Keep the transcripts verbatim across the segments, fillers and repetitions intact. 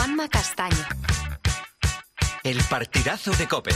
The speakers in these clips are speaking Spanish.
Juanma Castaño. El partidazo de COPE.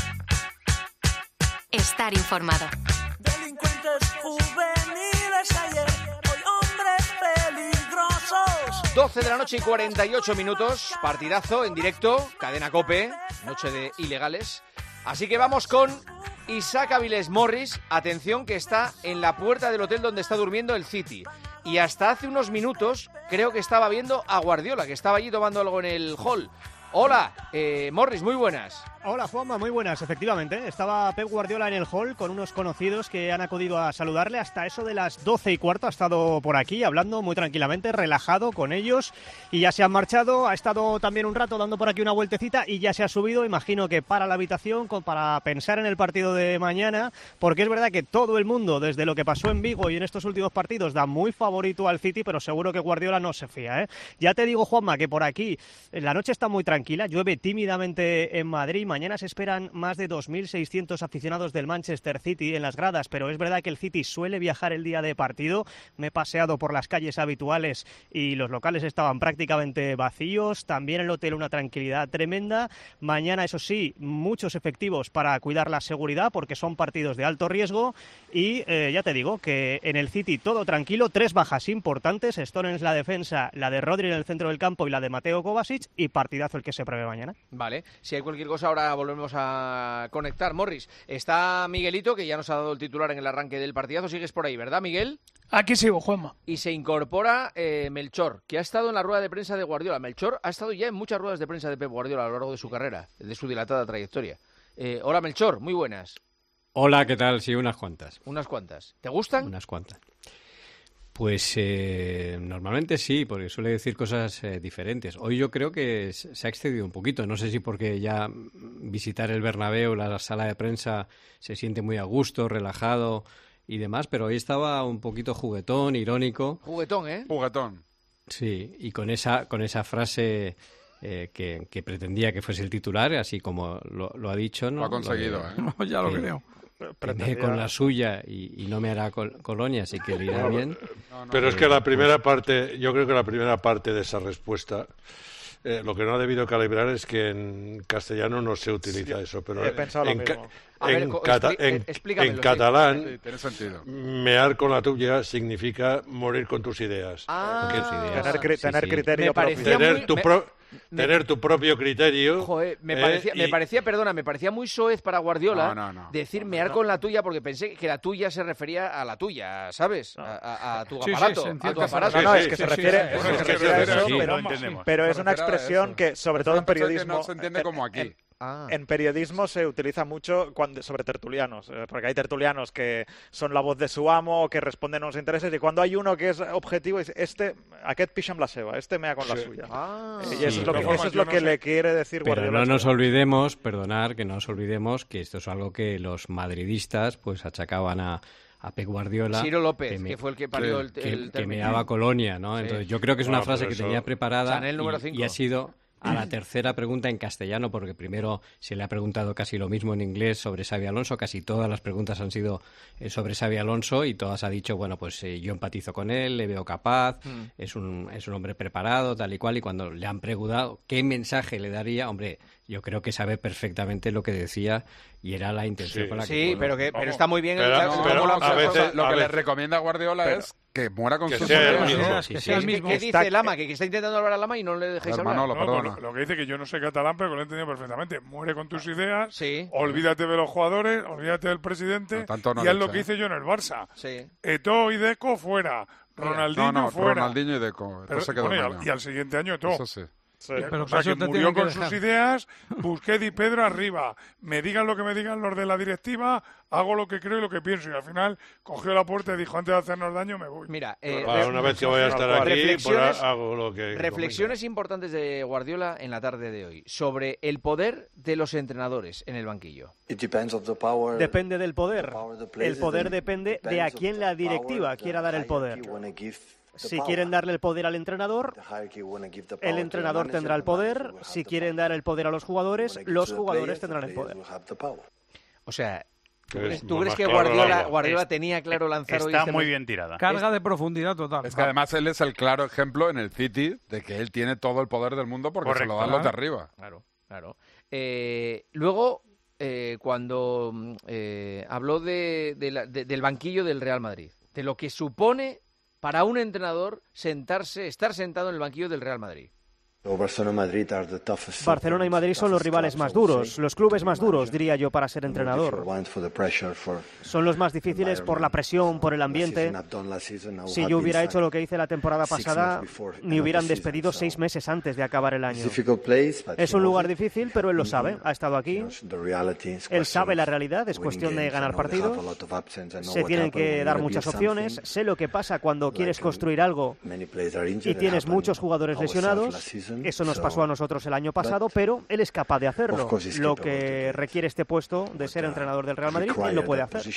Estar informado. Delincuentes juveniles ayer, hoy hombres peligrosos. doce de la noche y cuarenta y ocho minutos, partidazo en directo, cadena COPE, noche de ilegales. Así que vamos con Isaac Avilés Morris, atención que está en la puerta del hotel donde está durmiendo el City. Y hasta hace unos minutos creo que estaba viendo a Guardiola, que estaba allí tomando algo en el hall. Hola, eh, Morris, muy buenas. Hola, Juanma, muy buenas, efectivamente. Estaba Pep Guardiola en el hall con unos conocidos que han acudido a saludarle. Hasta eso de las doce y cuarto ha estado por aquí hablando muy tranquilamente, relajado con ellos. Y ya se han marchado, ha estado también un rato dando por aquí una vueltecita y ya se ha subido, imagino que para la habitación, para pensar en el partido de mañana. Porque es verdad que todo el mundo, desde lo que pasó en Vigo y en estos últimos partidos, da muy favorito al City, pero seguro que Guardiola no se fía, ¿eh? Ya te digo, Juanma, que por aquí la noche está muy tranquila, llueve tímidamente en Madrid. Mañana se esperan más de dos mil seiscientos aficionados del Manchester City en las gradas, pero es verdad que el City suele viajar el día de partido. Me he paseado por las calles habituales y los locales estaban prácticamente vacíos. También el hotel una tranquilidad tremenda. Mañana, eso sí, muchos efectivos para cuidar la seguridad porque son partidos de alto riesgo. Y eh, ya te digo que en el City todo tranquilo. Tres bajas importantes. Stones la defensa, la de Rodri en el centro del campo y la de Mateo Kovacic. Y partidazo el que se prevé mañana. Vale, si hay cualquier cosa ahora volvemos a conectar. Morris, está Miguelito, que ya nos ha dado el titular en el arranque del partidazo. Sigues por ahí, ¿verdad, Miguel? Aquí sigo, Juanma. Y se incorpora eh, Melchor, que ha estado en la rueda de prensa de Guardiola. Melchor ha estado ya en muchas ruedas de prensa de Pep Guardiola a lo largo de su carrera, de su dilatada trayectoria. Eh, hola, Melchor, muy buenas. Hola, ¿qué tal? Sí, unas cuantas. Unas cuantas. ¿Te gustan? Unas cuantas. Pues eh, normalmente sí, porque suele decir cosas eh, diferentes. Hoy yo creo que se ha excedido un poquito. No sé si porque ya visitar el Bernabéu, la sala de prensa, se siente muy a gusto, relajado y demás, pero hoy estaba un poquito juguetón, irónico. Juguetón, ¿eh? Juguetón. Sí, y con esa, con esa frase eh, que, que pretendía que fuese el titular, así como lo, lo ha dicho, ¿no? Lo ha conseguido, lo de, ¿eh? No, ya lo que, creo. Que me con la suya y, y no me hará col- colonia, así que le irá no, bien. No, no, pero es que la primera parte, yo creo que la primera parte de esa respuesta, eh, lo que no ha debido calibrar es que en castellano no se utiliza sí, eso, pero he pensado en, lo mismo. Ca- en, ver, cata- expli- en, en catalán, sí, tiene sentido. mear con la tuya significa morir con tus ideas. Ah, con tus ideas. Tener, cri- tener sí, sí. criterio propio. Tener muy, tu me, pro- me, tener tu propio criterio. Joder, me, eh, parecía, y... me parecía, perdona, me parecía muy soez para Guardiola no, no, no, decir no, mear no. con la tuya porque pensé que la tuya se refería a la tuya, ¿sabes? A, a, a tu sí, aparato. Sí, a tu aparato. No, no, sí, es que sí, se sí, refiere, sí, es sí, que sí, se refiere a sí, eso, sí, pero, lo entendemos. pero es una expresión que, sobre todo en periodismo... No se entiende como aquí. En, Ah. en periodismo se utiliza mucho cuando, sobre tertulianos, eh, porque hay tertulianos que son la voz de su amo o que responden a unos intereses, y cuando hay uno que es objetivo, dice, este, aquest pixa amb la seva, este mea con sí. la suya. Ah. Eh, y sí, eso es lo que, pero, eso es lo que no le sé. quiere decir Pero Guardiola. no nos olvidemos, perdonar, que no nos olvidemos que esto es algo que los madridistas pues achacaban a a Pep Guardiola, Ciro López, que, me, que fue el que parió que, el, el que, que meaba Colonia, ¿no? Sí. Entonces yo creo que es una Bueno, frase que eso... tenía preparada Chanel número cinco. y, y ha sido a la tercera pregunta en castellano, porque primero se le ha preguntado casi lo mismo en inglés sobre Xabi Alonso, casi todas las preguntas han sido eh, sobre Xabi Alonso y todas ha dicho, bueno, pues eh, yo empatizo con él, le veo capaz, mm. es un es un hombre preparado, tal y cual, y cuando le han preguntado qué mensaje le daría, hombre, yo creo que sabe perfectamente lo que decía y era la intención sí, con la que... Sí, pero, que, pero está muy bien... Pero, el, no, pero no, a veces, lo a que veces, le recomienda a Guardiola pero, es que muera con que sus sea ideas. el mismo. Sí, ¿Qué, sí, ¿qué, sí. ¿qué dice Lama? ¿Que, que está intentando hablar a Lama y no le dejáis hablar? Manolo, no, perdona. lo, lo que dice que yo no sé catalán, pero que lo he entendido perfectamente. Muere con tus ideas, sí. olvídate de los jugadores, olvídate del presidente, no, tanto no y es dicho, lo que ¿eh? hice yo en el Barça. Sí. Eto'o y Deco fuera, Ronaldinho no, no, fuera. Ronaldinho y Deco. Pero, se quedó bueno, y, un al, año. y al siguiente año Eto'o. Eso sí. Sí. Pero o sea, que te murió que con dejar. sus ideas, Busquets y Pedro arriba. Me digan lo que me digan los de la directiva, hago lo que creo y lo que pienso. Y al final cogió la puerta y dijo, antes de hacernos daño me voy. Mira, eh, Para una vez que voy a estar aquí, reflexiones, pues hago lo que... reflexiones importantes de Guardiola en la tarde de hoy sobre el poder de los entrenadores en el banquillo. Depende del poder. El poder depende de a quién la directiva quiera dar el poder. Si quieren darle el poder al entrenador, el entrenador tendrá el poder. Si quieren dar el poder a los jugadores, los jugadores tendrán el poder. O sea, ¿Tú crees, ¿tú crees que Guardiola, Guardiola tenía claro lanzar hoy? Está este muy mes? bien tirada. Carga de profundidad total. Es que además él es el claro ejemplo en el City de que él tiene todo el poder del mundo porque Correcto, se lo dan los de arriba. Claro, claro. Eh, luego, eh, cuando eh, habló de, de la, de, del banquillo del Real Madrid, de lo que supone para un entrenador sentarse, estar sentado en el banquillo del Real Madrid. Barcelona y Madrid son los rivales más duros, los clubes más duros, diría yo, para ser entrenador. Son los más difíciles por la presión, por el ambiente. Si yo hubiera hecho lo que hice la temporada pasada, me hubieran despedido seis meses antes de acabar el año. Es un lugar difícil, pero él lo sabe, ha estado aquí. Él sabe la realidad, es cuestión de ganar partidos. Se tienen que dar muchas opciones. Sé lo que pasa cuando quieres construir algo y tienes muchos jugadores lesionados. Eso nos pasó a nosotros el año pasado, pero él es capaz de hacerlo. Lo que requiere este puesto de ser entrenador del Real Madrid, él lo puede hacer.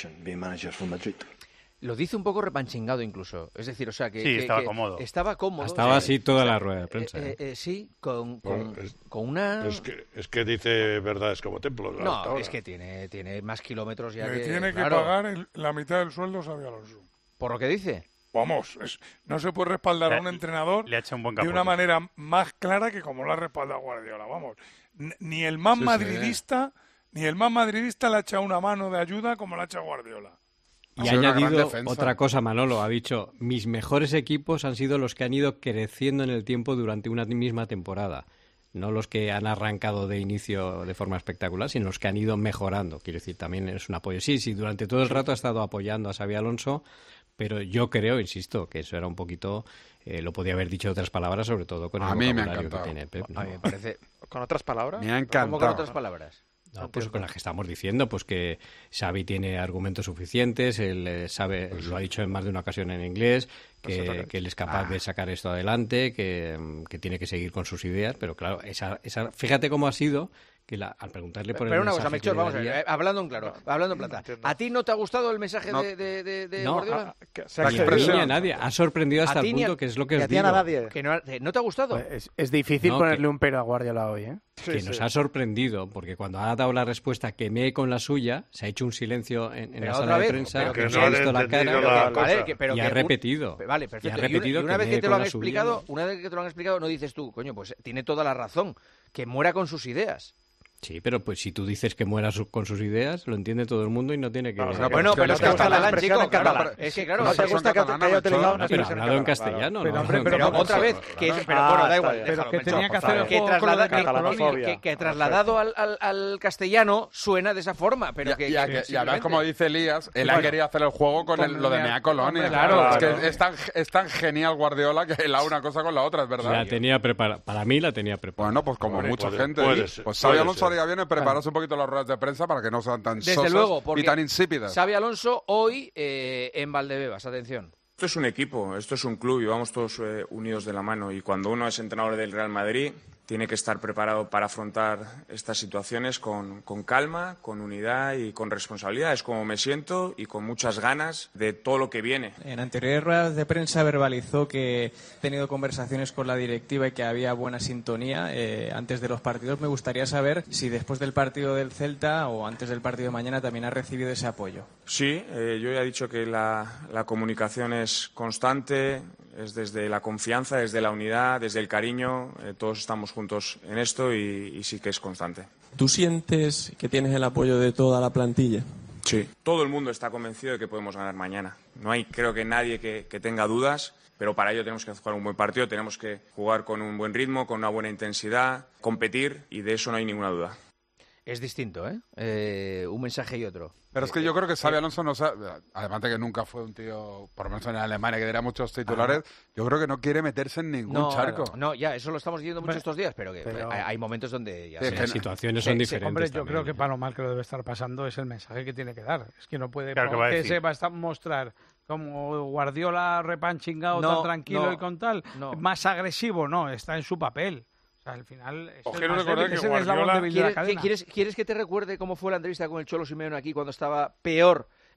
Lo dice un poco repanchingado incluso. Es decir, o sea, que... Sí, que, estaba que cómodo. Estaba cómodo. Estaba así toda la rueda de prensa. Eh, eh, eh, sí, con, con, Bueno, es, con una... Es que, es que dice verdades como templos. hasta No, ahora. es que tiene, tiene más kilómetros ya Le que... tiene que claro. pagar el- la mitad del sueldo Xabi Alonso. ¿Por lo que dice? Vamos, es- no se puede respaldar a un entrenador Le ha hecho un buen de capote. una manera más clara que como lo ha respaldado Guardiola. Vamos, N- ni el más Sí, sí. madridista, ni el más madridista le ha echado una mano de ayuda como la ha echado Guardiola. Y Ha ha sido una gran añadido defensa. otra cosa, Manolo. Ha dicho, mis mejores equipos han sido los que han ido creciendo en el tiempo durante una misma temporada. No los que han arrancado de inicio de forma espectacular, sino los que han ido mejorando. Quiero decir, también es un apoyo. Sí, sí, durante todo el rato ha estado apoyando a Xabi Alonso, pero yo creo, insisto, que eso era un poquito... Eh, lo podía haber dicho de otras palabras, sobre todo con el A mí me ha vocabulario que encantado. tiene Pep, ¿no? A mí me parece... ¿Con otras palabras? Me ha ¿Cómo encantado. con otras palabras? No, pues con las que estamos diciendo, pues que Xavi tiene argumentos suficientes, él eh, sabe, lo ha dicho en más de una ocasión en inglés, que, que él es capaz de sacar esto adelante, que, mm, que tiene que seguir con sus ideas, pero claro, esa, esa, fíjate cómo ha sido que la, al preguntarle por el Pero una cosa, mensaje que Melchor, le vamos a ver, daría- eh, hablando en claro, hablando en plata. entiendo. ¿A ti no te ha gustado el mensaje No. de, de, de, de No, Guardiola? Ah, que se ha La Ni a mí excedido. ni a nadie, ha sorprendido hasta A el ti ni a- punto que es lo que Que os a ti a digo, nadie. Que no, ha- eh, ¿no te ha gustado? Pues es, es difícil No, ponerle que- un pero a Guardiola hoy, ¿eh? Sí, que sí. nos ha sorprendido, porque cuando ha dado la respuesta quemé con la suya, se ha hecho un silencio en, en Pero la otra sala de vez, prensa, pero que que nos no ha han visto la entendido cara la y- cosa. Vale, que- pero y que ha un- repetido. Vale, Y perfecto. ha Y una, repetido y una que vez me que te con lo han la suya, explicado, no. una vez que te lo han explicado, no dices tú, coño, pues tiene toda la razón, que muera con sus ideas. Sí, pero pues si tú dices que muera su- con sus ideas, lo entiende todo el mundo y no tiene que... Claro, Pero Bueno, es que pero no es que te es gusta la catalán, expresión chico, en claro. catalán. Es que claro, No es te que- gusta que, catalana, que haya utilizado Melchor. una No, pero expresión hablado en catalana, castellano, Pero, ¿no? hombre, Pero pero- otra vez, que es, pero Ah, bueno, da está igual. bien. Pero déjalo, que Melchor, tenía que por hacer favor. el que, juego con lo traslada- de que- catalanofobia. que- que trasladado al, al, al castellano suena de esa forma, pero Y, que, y, a- que y además, simplemente- como dice Elías, él ha Bueno. querido hacer el juego con el- lo de Mea Colonia. Hombre, claro, es, claro. que es, tan, es tan genial Guardiola que la una cosa con la otra, es verdad. La tenía preparada. Para mí la tenía preparada. Bueno, pues como Puede- mucha puede- gente. puede ¿eh? ser, Pues Xabi puede Alonso ser. haría bien en prepararse un poquito las ruedas de prensa para que no sean tan Desde sosas luego, y porque tan insípidas. Xabi Alonso hoy eh, en Valdebebas, atención. Esto es un equipo, esto es un club y vamos todos eh, unidos de la mano. Y cuando uno es entrenador del Real Madrid, tiene que estar preparado para afrontar estas situaciones con, con calma, con unidad y con responsabilidad. Es como me siento y con muchas ganas de todo lo que viene. En anteriores ruedas de prensa verbalizó que ha tenido conversaciones con la directiva y que había buena sintonía eh, antes de los partidos. Me gustaría saber si después del partido del Celta o antes del partido de mañana también ha recibido ese apoyo. Sí, eh, yo ya he dicho que la, la comunicación es constante, es desde la confianza, desde la unidad, desde el cariño. Eh, todos estamos juntos en esto y, y sí que es constante. ¿Tú sientes que tienes el apoyo de toda la plantilla? Sí. Todo el mundo está convencido de que podemos ganar mañana. No hay, creo que nadie que, que tenga dudas, pero para ello tenemos que jugar un buen partido, tenemos que jugar con un buen ritmo, con una buena intensidad, competir y de eso no hay ninguna duda. Es distinto, ¿eh? Eh, un mensaje y otro. Pero es que yo creo que Xabi Alonso no sabe, además de que nunca fue un tío, por lo menos en Alemania, que diera muchos titulares, yo creo que no quiere meterse en ningún No, charco. no, no, ya, eso lo estamos diciendo mucho estos días, pero que Pero- hay, hay momentos donde ya Sí, se- que- situaciones Sí, son sí, diferentes. Hombre, yo también. creo que para lo mal que lo debe estar pasando es el mensaje que tiene que dar. Es que no puede Claro, ¿qué va a que decir? se va a estar- mostrar como Guardiola repanchingado, No, tan tranquilo no, y con tal, no. más agresivo, no, está en su papel. O sea, al final es Os el quiero más recordar débil, que es el eslabón Guardiola- débil de la ¿Quieres, cadena. ¿quieres, ¿Quieres que te recuerde cómo fue la entrevista con el Cholo Simeone aquí cuando estaba peor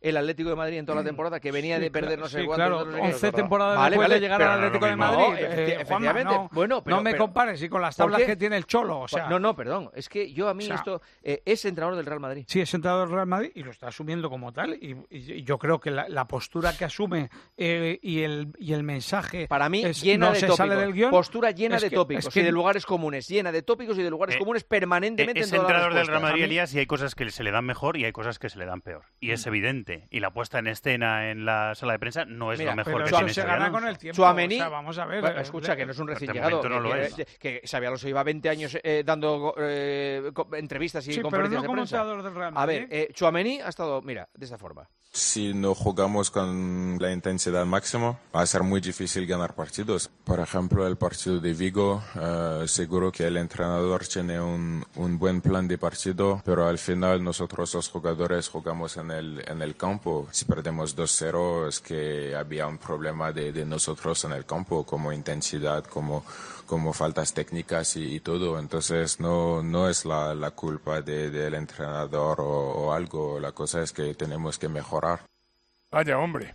el Atlético de Madrid en toda la temporada, que venía Sí, de perder claro, no sé sí, cuántos. claro, no sé qué. once temporadas Vale, después vale, de llegar pero al no, Atlético no, de no, Madrid. efecti- Eh, Juanma, efectivamente. no, Bueno, pero, no me pero- compares y con las ¿por tablas qué? que tiene el Cholo. O sea, No, no, perdón. Es que yo a mí O sea, esto... eh, es entrenador del Real Madrid. Sí, es entrenador del Real Madrid y lo está asumiendo como tal. Y, y- y yo creo que la, la postura que asume eh, y, el, y el mensaje Para mí, es, llena no de se tópicos. sale del guión. Postura llena Es de que- tópicos es que- y de lugares comunes. Llena de tópicos y de lugares Eh, comunes permanentemente Es en todas las entrenador del Real respuestas. Madrid, A mí- Elías, y hay cosas que se le dan mejor y hay cosas que se le dan peor. Y es evidente. Y la puesta en escena en la sala de prensa no es Mira, lo mejor pero que eso tiene se Xabi gana Alonso. con el tiempo. Tchouaméni, O sea, vamos a ver, bueno, eh, escucha, que no es un de recién momento llegado. no lo que, es. que, que Xabi Alonso lleva veinte años eh, dando eh, co- entrevistas y Sí, pero conferencias no de como prensa. entrenador del Real A ver, Madrid. eh, Tchouaméni ha estado, mira, de esta forma. Si no jugamos con la intensidad máxima, va a ser muy difícil ganar partidos. Por ejemplo, el partido de Vigo, eh, seguro que el entrenador tiene un, un buen plan de partido, pero al final nosotros los jugadores jugamos en el, en el campo. Si perdemos dos cero es que había un problema de, de nosotros en el campo, como intensidad, como, como faltas técnicas y, y todo. Entonces no, no es la, la culpa de, del entrenador o, o algo. La cosa es que tenemos que mejorar. Vaya hombre.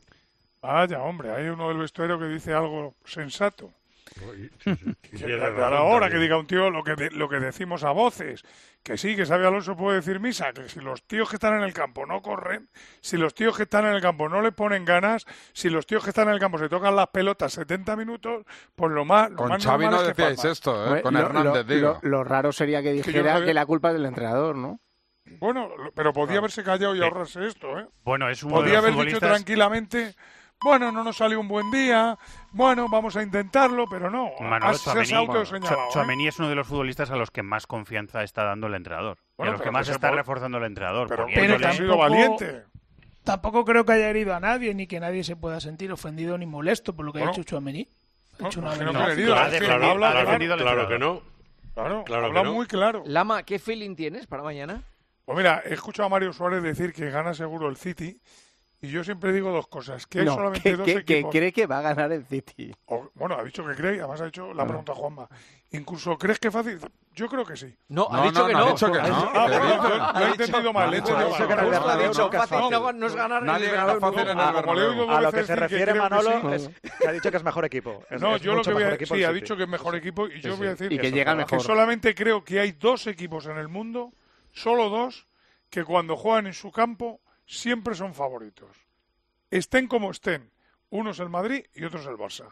Vaya hombre. Hay uno del vestuario que dice algo sensato. Tiene A razón la hora que también. diga un tío lo que, de- lo que decimos a voces, que sí, que Xabi Alonso puede decir misa, que si los tíos que están en el campo no corren, si los tíos que están en el campo no le ponen ganas, si los tíos que están en el campo se tocan las pelotas setenta minutos, pues lo más, lo Con más Xavi normal no es que decíais palman. esto, ¿eh? Hombre, Con lo- Hernández, lo, digo. lo- lo raro sería que Que yo dijera sabía- que la culpa es del entrenador, ¿no? Bueno, lo- pero podía haberse callado y Sí. ahorrarse esto, ¿eh? Bueno, es uno de Podía los haber dicho futbolistas... tranquilamente, bueno, no nos salió un buen día, bueno, vamos a intentarlo, pero no. Manolo, has- se has Tchouaméni, autoseñalado, ¿eh? Tchouaméni es uno de los futbolistas a los que más confianza está dando el entrenador. Bueno, y a los pero que más que se está po- reforzando el entrenador. Pero, poniéndole- pero ha sido valiente. Tampoco creo que haya herido a nadie ni que nadie se pueda sentir ofendido ni molesto por lo que Bueno. ha hecho Tchouaméni. Ha No, hecho una no, que no habilidad. ha herido, ha es que defendido- habla ha claro. defendido al Claro que entrenador. no. Claro, Claro habla que no. muy claro. Lama, ¿qué feeling tienes para mañana? Pues mira, he escuchado a Mario Suárez decir que gana seguro el City y yo siempre digo dos cosas, que hay No, solamente que, dos que- que equipos. cree que va a ganar el City. O- bueno, ha dicho que cree y además ha hecho la Ah. pregunta a Juanma. Incluso, ¿crees que es fácil? Yo creo que sí. No, ha No, dicho no, que no, no. ha dicho que Ha no. dicho- Ah, ¿Qué perdón, dices? yo- lo he entendido mal. no, he entendido no, mal. eso que en el Justo Bernabéu ha dicho nunca es fácil. fácil. No, no es ganar Nadie ni gana ganar fácil uno. en a- el como le he oído Bernabéu. A lo dos que veces se decir que refiere creo que Manolo sí. es que ha dicho que es mejor equipo. Es- No, es yo lo mucho que voy a mejor decir, equipo sí, el ha City. dicho que es mejor equipo y yo Sí, voy a sí. decir Y que eso, llega que mejor. solamente creo que hay dos equipos en el mundo, solo dos, que cuando juegan en su campo siempre son favoritos. Estén como estén. Uno es el Madrid y otro es el Barça.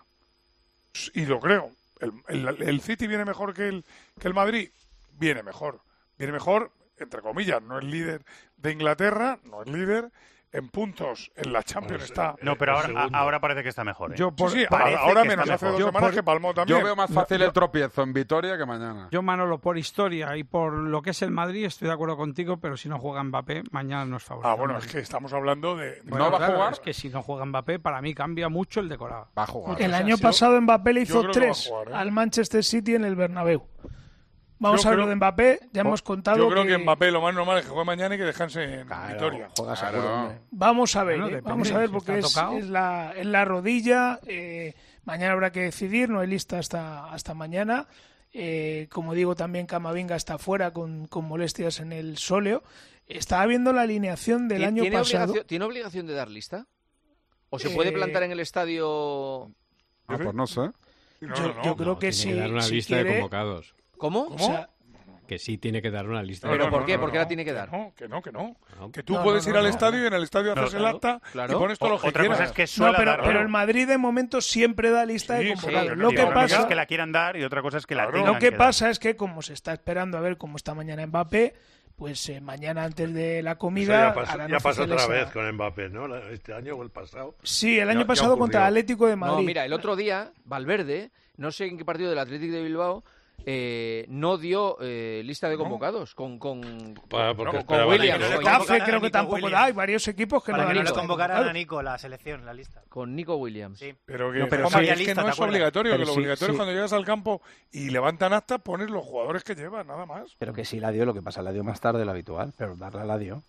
Y lo creo. El, el- el City viene mejor que el, que el Madrid. Viene mejor. Viene mejor, entre comillas, no es líder de Inglaterra, no es líder. En puntos en la Champions está. No, pero ahora, ahora parece que está mejor. ¿eh? Yo por- Sí, sí, Parece ahora que menos está hace mejor. dos Yo semanas por- que palmó también. Yo veo más fácil el tropiezo en Vitoria que mañana. Yo, Manolo, por historia y por lo que es el Madrid, estoy de acuerdo contigo, pero si no juega Mbappé, mañana no es favorito. Ah, bueno, es que estamos hablando de... Bueno, ¿No va a claro, jugar? Es que si no juega Mbappé, para mí cambia mucho el decorado. Va a jugar. El O sea, año yo- pasado Mbappé le yo hizo creo que va a tres jugar, ¿eh? al Manchester City en el Bernabéu. Vamos Yo a ver lo creo- de Mbappé, ya hemos contado Yo creo que Mbappé lo más normal es que juegue mañana y que descanse en Claro, Vitoria. juega Claro. seguro, hombre. Vamos a ver, Bueno, ¿eh? depende, vamos a ver si porque está es, tocado. es la, es la rodilla. eh, mañana habrá que decidir, no hay lista hasta, hasta mañana. Eh, como digo, también Camavinga está fuera con, con molestias en el sóleo. Estaba viendo la alineación del ¿Tiene- año ¿tiene pasado. Obligación, ¿Tiene obligación de dar lista? ¿O se Eh, puede plantar en el estadio? Ah, pues no sé. No, yo, no, no. yo creo No, que tiene sí. que dar una si lista quiere- de convocados. ¿Cómo? o sea, Que sí tiene que dar una lista ¿Pero de por no, qué? no, ¿Por qué no, la tiene que dar? No, que no, que no. No. Que tú No, puedes no, ir no, al no. estadio y en el estadio No, haces el claro, acta claro. y pones todo O- lo que otra quieras. cosa es que no, suele pero, darlo. pero el Madrid de momento siempre da lista Sí, de sí, convocados. sí, lo sí, que sí, Una cosa pasa es que la quieran dar y otra cosa es que la Claro. tengan Lo que dar. pasa es que como se está esperando a ver cómo está mañana Mbappé, pues eh, mañana antes de la Eso comida ya pasó, harán ya pasó otra oficiales a- vez con Mbappé, ¿no? La- Este año o el pasado. Sí, el Ya- año ya pasado ocurrió. contra el Atlético de Madrid. No, mira, el otro día, Valverde, no sé en qué partido del Atlético de Bilbao, eh, no dio eh, lista de convocados con, con, Pa- porque con- con esperaban Williams. a que- con- Getafe a creo que Nico tampoco Williams. da, hay varios equipos que Para no que dan no le lista de convocaran a convocados. Nico la selección, la lista. con Nico Williams. Sí. Pero que, No, pero Juanma, sí. que es que Lista, no ¿te es acuerdas? obligatorio, Pero que lo sí, obligatorio sí. es cuando llegas al campo y levantan acta, pones los jugadores que llevan, nada más. Pero que sí la dio, lo que pasa, la dio más tarde de lo habitual, pero darla la dio.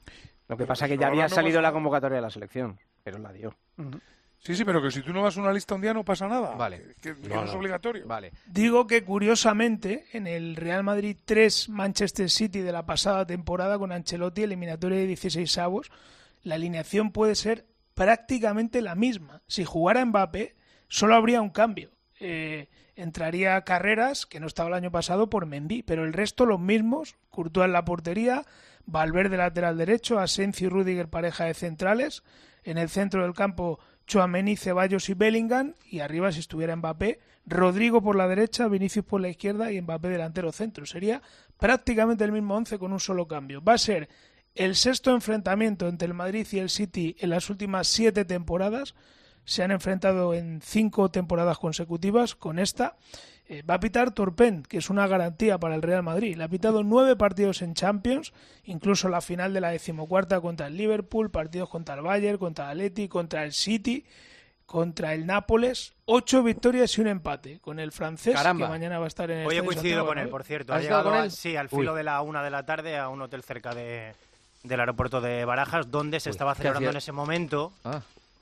Lo que Pero pasa es si que ya ahora había no salido pasa la nada. convocatoria de la selección, pero la dio. Sí, sí, pero que si tú no das una lista un día no pasa nada. Vale. Que, que No, no es no. obligatorio. Vale. Digo que curiosamente en el Real Madrid tres Manchester City de la pasada temporada con Ancelotti, eliminatoria de dieciséis avos, la alineación puede ser prácticamente la misma. Si jugara Mbappé, solo habría un cambio. Eh, entraría Carreras, que no estaba el año pasado, por Mendy, pero el resto los mismos. Courtois en la portería, Valverde lateral derecho, Asensio y Rüdiger pareja de centrales, en el centro del campo Tchouaméni, Ceballos y Bellingham, y arriba, si estuviera Mbappé, Rodrigo por la derecha, Vinicius por la izquierda y Mbappé delantero centro. Sería prácticamente el mismo once con un solo cambio. Va a ser el sexto enfrentamiento entre el Madrid y el City en las últimas siete temporadas. Se han enfrentado en cinco temporadas consecutivas. Con esta eh, va a pitar Turpin, que es una garantía para el Real Madrid. Le ha pitado nueve partidos en Champions, incluso la final de la decimocuarta contra el Liverpool, partidos contra el Bayern, contra el Atleti, contra el City, contra el Nápoles. Ocho victorias y un empate con el francés, Caramba. que mañana va a estar en el Hoy he Estadio coincidido Santiago con él, Bernabéu. por cierto. Ha ¿Has estado llegado con a- él? sí, al filo Uy. de la una de la tarde a un hotel cerca de, del aeropuerto de Barajas, donde se Uy, estaba ¿qué celebrando hacía? en ese momento Ah.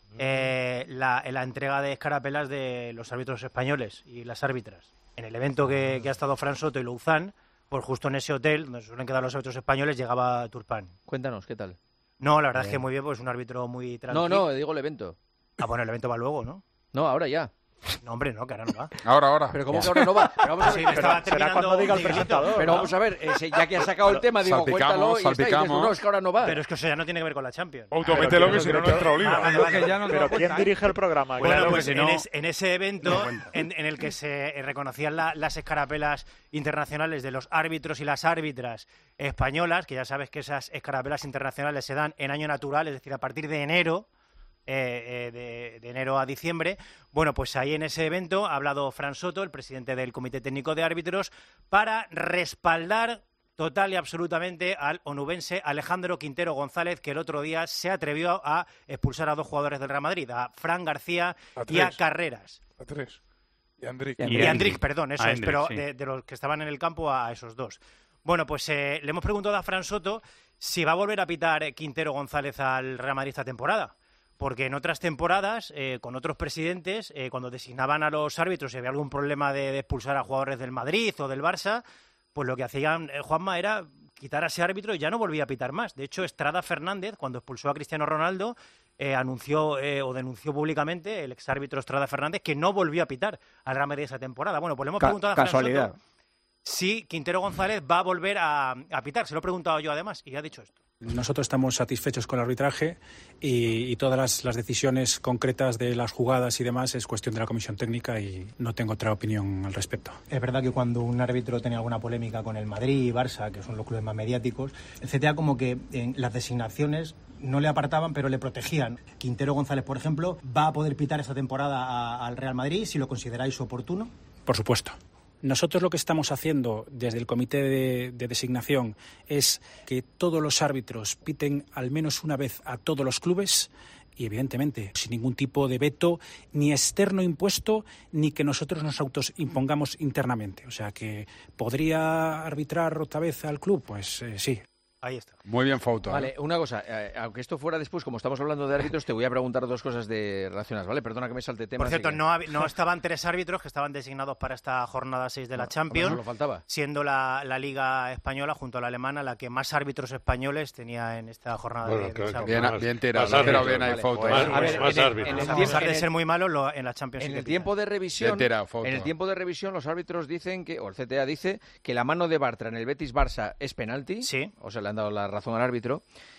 eh, la, la entrega de escarapelas de los árbitros españoles y las árbitras. En el evento que, que ha estado Fran Soto y Louzán, pues justo en ese hotel donde se suelen quedar los árbitros españoles, llegaba Turpin. Cuéntanos, ¿qué tal? No, la verdad es Bien. que muy bien, pues es un árbitro muy tranquilo. No, no, digo el evento. Ah, bueno, el evento va luego, ¿no? No, ahora ya. No, hombre, no, que ahora no va. Ahora, ahora. Pero ¿cómo que ahora no va? Pero vamos a ver. Sí, me estaba terminando Miguelito. Pero vamos a ver, eh, si- ya que has sacado el tema, digo, Salpicamos, cuéntalo y ya está. Y dices, salpicamos. no, es que ahora no va. Pero es que eso ya no tiene que ver con la Champions. Automételo que si no, no entra Oliva. Ah, vale, vale. Pero ¿quién dirige el programa? Bueno, Claro, pues que si en, no- es- en ese evento en, en el que se eh, reconocían la- las escarapelas internacionales de los árbitros y las árbitras españolas, que ya sabes que esas escarapelas internacionales se dan en año natural, es decir, a partir de enero, eh, eh, de, de enero a diciembre. Bueno, pues ahí en ese evento ha hablado Fran Soto, el presidente del Comité Técnico de Árbitros, para respaldar total y absolutamente al onubense Alejandro Quintero González, que el otro día se atrevió a expulsar a dos jugadores del Real Madrid, a Fran García A y a tres. Carreras. A tres. Y Andric. Y a Andric, perdón, eso A es, Endrick, pero sí. de, de los que estaban en el campo a esos dos. Bueno, pues eh, le hemos preguntado a Fran Soto si va a volver a pitar eh, Quintero González al Real Madrid esta temporada. Porque en otras temporadas, eh, con otros presidentes, eh, cuando designaban a los árbitros y había algún problema de, de expulsar a jugadores del Madrid o del Barça, pues lo que hacían eh, Juanma era quitar a ese árbitro y ya no volvía a pitar más. De hecho, Estrada Fernández, cuando expulsó a Cristiano Ronaldo, eh, anunció eh, o denunció públicamente, el exárbitro Estrada Fernández, que no volvió a pitar al Real Madrid esa temporada. Bueno, pues le hemos Ca- preguntado a Fran casualidad. Soto si Quintero González va a volver a, a pitar. Se lo he preguntado yo además y ha dicho esto. Nosotros estamos satisfechos con el arbitraje y, y todas las, las decisiones concretas de las jugadas y demás es cuestión de la comisión técnica y no tengo otra opinión al respecto. Es verdad que cuando un árbitro tenía alguna polémica con el Madrid y Barça, que son los clubes más mediáticos, el C T A como que en las designaciones no le apartaban, pero le protegían. Quintero González, por ejemplo, va a poder pitar esta temporada a- al Real Madrid si lo consideráis oportuno. Por supuesto. Nosotros lo que estamos haciendo desde el comité de, de designación es que todos los árbitros piten al menos una vez a todos los clubes y, evidentemente, sin ningún tipo de veto, ni externo impuesto, ni que nosotros nos autoimpongamos internamente. O sea, que ¿podría arbitrar otra vez al club? Pues eh, sí. Ahí está. Muy bien, Fauto. ¿eh? Vale, una cosa, eh, aunque esto fuera después, como estamos hablando de árbitros, te voy a preguntar dos cosas de relacionadas, ¿vale? Perdona que me salte temas. Por cierto, y que- no, hab- no estaban tres árbitros que estaban designados para esta jornada seis de la Champions, solo faltaba. siendo la, la Liga Española junto a la alemana la que más árbitros españoles tenía en esta jornada Bueno, de, de claro, Champions. Bien, bien tirado, Más lo ha tirado árbitros, bien ahí, vale. Fauto. Más- ¿eh? A ver, más en el- árbitros. en el A tiempo- pesar en de el- ser muy malos, lo- en la Champions sí En que el pitan. tiempo de revisión, Bien tirado, Fauto. en el tiempo de revisión los árbitros dicen que, o el C T A dice, que la mano de Bartra en el Betis Barça es penalti. Sí. O sea, le han dado la razón al árbitro.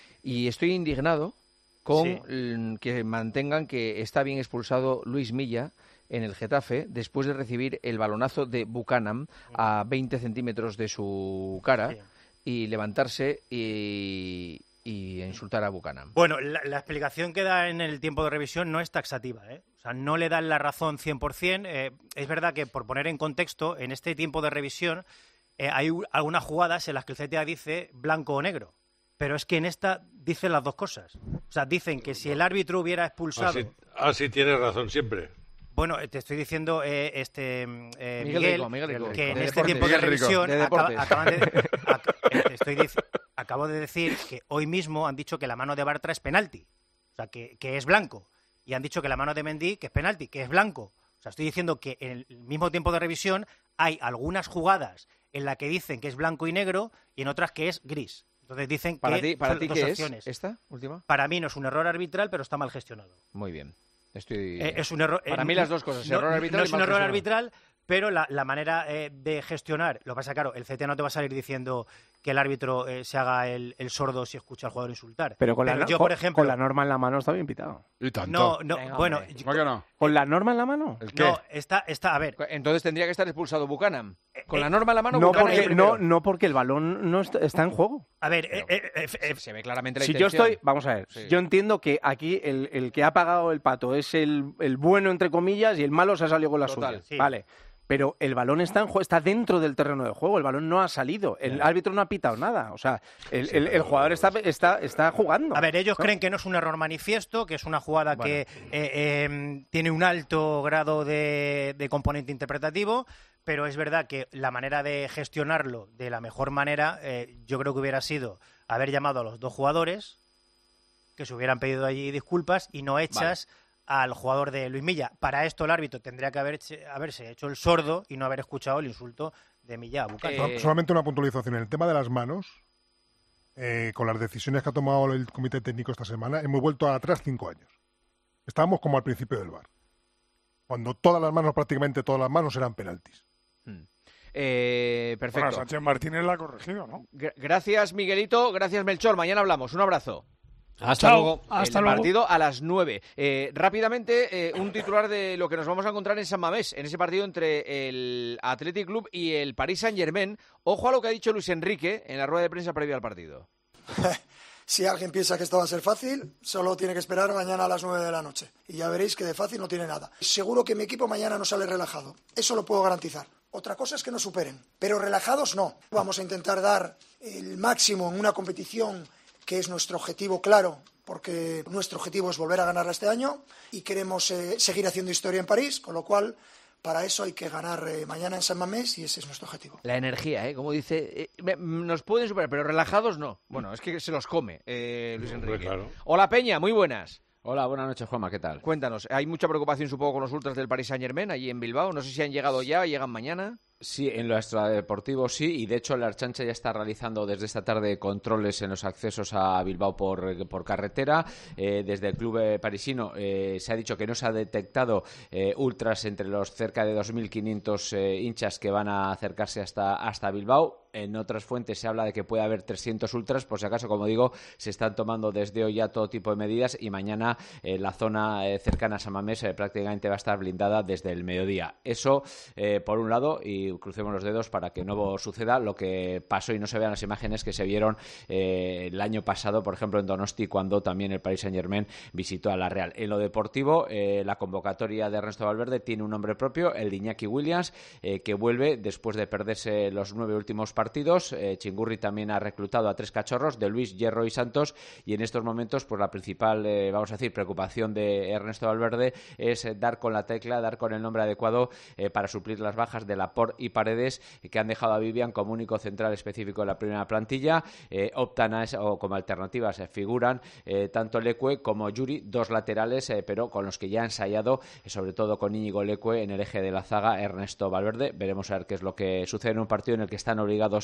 Y estoy indignado con Sí. l- que mantengan que está bien expulsado Luis Milla en el Getafe después de recibir el balonazo de Buchanan a veinte centímetros de su cara Sí. y levantarse y, y insultar a Buchanan. Bueno, la, la explicación que da en el tiempo de revisión no es taxativa, ¿eh? O sea, no le dan la razón cien por ciento. Eh, es verdad que, por poner en contexto, en este tiempo de revisión eh, hay u- algunas jugadas en las que el C T A dice blanco o negro. Pero es que en esta dicen las dos cosas. O sea, dicen que si el árbitro hubiera expulsado... Así, así tienes razón siempre. Bueno, te estoy diciendo, eh, este eh, Miguel Miguel, Rico, Miguel Rico. que en De este deportes. tiempo de Miguel Rico, revisión de acaba- deportes. acaban de, ac- eh, te estoy dic- acabo de decir que hoy mismo han dicho que la mano de Bartra es penalti, o sea, que, que es blanco. Y han dicho que la mano de Mendy que es penalti, que es blanco. O sea, estoy diciendo que en el mismo tiempo de revisión hay algunas jugadas en las que dicen que es blanco y negro y en otras que es gris. Entonces dicen ¿Para que ti, para son ti dos qué opciones. es esta última? Para mí no es un error arbitral, pero está mal gestionado. Muy bien. Estoy... Eh, es un error. Para eh, mí las dos cosas, no, error arbitral no y es un mal error gestionado. arbitral, pero la, la manera eh, de gestionar, lo que pasa, claro, el C T no te va a salir diciendo que el árbitro eh, se haga el, el sordo si escucha al jugador insultar. Pero con, la, no- yo, con- por ejemplo, con la norma en la mano está bien pitado. Y tanto. no, no, Venga, bueno, hombre. yo- ¿Cómo que no? ¿Con la norma en la mano? ¿El qué? no, está, está, a ver, Entonces tendría que estar expulsado Buchanan. Con eh, la norma en la mano, No Buchanan es porque, primero. no, no porque el balón no está, está en juego. a ver, eh, eh, eh, eh, Se ve claramente la Si yo intención. estoy, vamos a ver, Sí. yo entiendo que aquí el, el que ha pagado el pato es el, el bueno, entre comillas, y el malo se ha salido con la Total, suya. sí. Vale. Pero el balón está en juego, está dentro del terreno de juego, el balón no ha salido, el árbitro no ha pitado nada, o sea, el, el- el jugador está, está, está jugando. A ver, ellos ¿no? creen que no es un error manifiesto, que es una jugada que eh, eh, tiene un alto grado de, de componente interpretativo, pero es verdad que la manera de gestionarlo de la mejor manera, eh, yo creo que hubiera sido haber llamado a los dos jugadores, que se hubieran pedido allí disculpas y no hechas al jugador de Luis Milla. Para esto el árbitro tendría que haber, haberse hecho el sordo y no haber escuchado el insulto de Milla a Buchanan. Eh, So- Solamente una puntualización. En el tema de las manos, eh, con las decisiones que ha tomado el Comité Técnico esta semana, hemos vuelto atrás cinco años. Estábamos como al principio del V A R, cuando todas las manos, prácticamente todas las manos, eran penaltis. Eh, perfecto. Bueno, Sánchez Martínez la ha corregido, ¿no? Gra- Gracias, Miguelito. Gracias, Melchor. Mañana hablamos. Un abrazo. Hasta Chao. luego. Hasta el luego. partido a las nueve. Eh, rápidamente, eh, un titular de lo que nos vamos a encontrar en San Mamés, en ese partido entre el Athletic Club y el Paris Saint-Germain. Ojo a lo que ha dicho Luis Enrique en la rueda de prensa previa al partido. Si alguien piensa que esto va a ser fácil, solo tiene que esperar mañana a las nueve de la noche. Y ya veréis que de fácil no tiene nada. Seguro que mi equipo mañana no sale relajado. Eso lo puedo garantizar. Otra cosa es que nos superen. Pero relajados no. Vamos a intentar dar el máximo en una competición que es nuestro objetivo claro, porque nuestro objetivo es volver a ganarla este año y queremos eh, seguir haciendo historia en París, con lo cual para eso hay que ganar eh, mañana en San Mamés y ese es nuestro objetivo. La energía, ¿eh? Como dice, eh, me- nos pueden superar, pero relajados no. Bueno, es que se los come eh, Luis Enrique. claro. Hola, Peña, muy buenas. Hola, buenas noches, Juanma, ¿qué tal? Cuéntanos, hay mucha preocupación, supongo, con los ultras del Paris Saint-Germain allí en Bilbao. No sé si han llegado ya, llegan mañana. Sí, en lo extradeportivo sí, y de hecho la Archancha ya está realizando desde esta tarde controles en los accesos a Bilbao por, por carretera. Eh, desde el club eh, parisino eh, se ha dicho que no se ha detectado eh, ultras entre los cerca de dos mil quinientos eh, hinchas que van a acercarse hasta, hasta Bilbao. En otras fuentes se habla de que puede haber trescientos ultras, por si acaso, como digo, se están tomando desde hoy ya todo tipo de medidas y mañana eh, la zona eh, cercana a San Mamés eh, prácticamente va a estar blindada desde el mediodía. Eso, eh, por un lado, y crucemos los dedos para que no suceda lo que pasó y no se vean las imágenes que se vieron eh, el año pasado, por ejemplo, en Donosti, cuando también el Paris Saint-Germain visitó a la Real. En lo deportivo, eh, la convocatoria de Ernesto Valverde tiene un nombre propio, el de Iñaki Williams, eh, que vuelve después de perderse los nueve últimos partidos. Eh, Chingurri también ha reclutado a tres cachorros, de Luis, Hierro y Santos, y en estos momentos, pues la principal, eh, vamos a decir, preocupación de Ernesto Valverde es eh, dar con la tecla, dar con el nombre adecuado eh, para suplir las bajas de Laporte y Paredes, eh, que han dejado a Vivian como único central específico en la primera plantilla. Eh, optan a esa, o como alternativas eh, figuran eh, tanto Leque como Yuri, dos laterales, eh, pero con los que ya ha ensayado, eh, sobre todo con Íñigo Leque en el eje de la zaga, Ernesto Valverde. Veremos a ver qué es lo que sucede en un partido en el que están obligados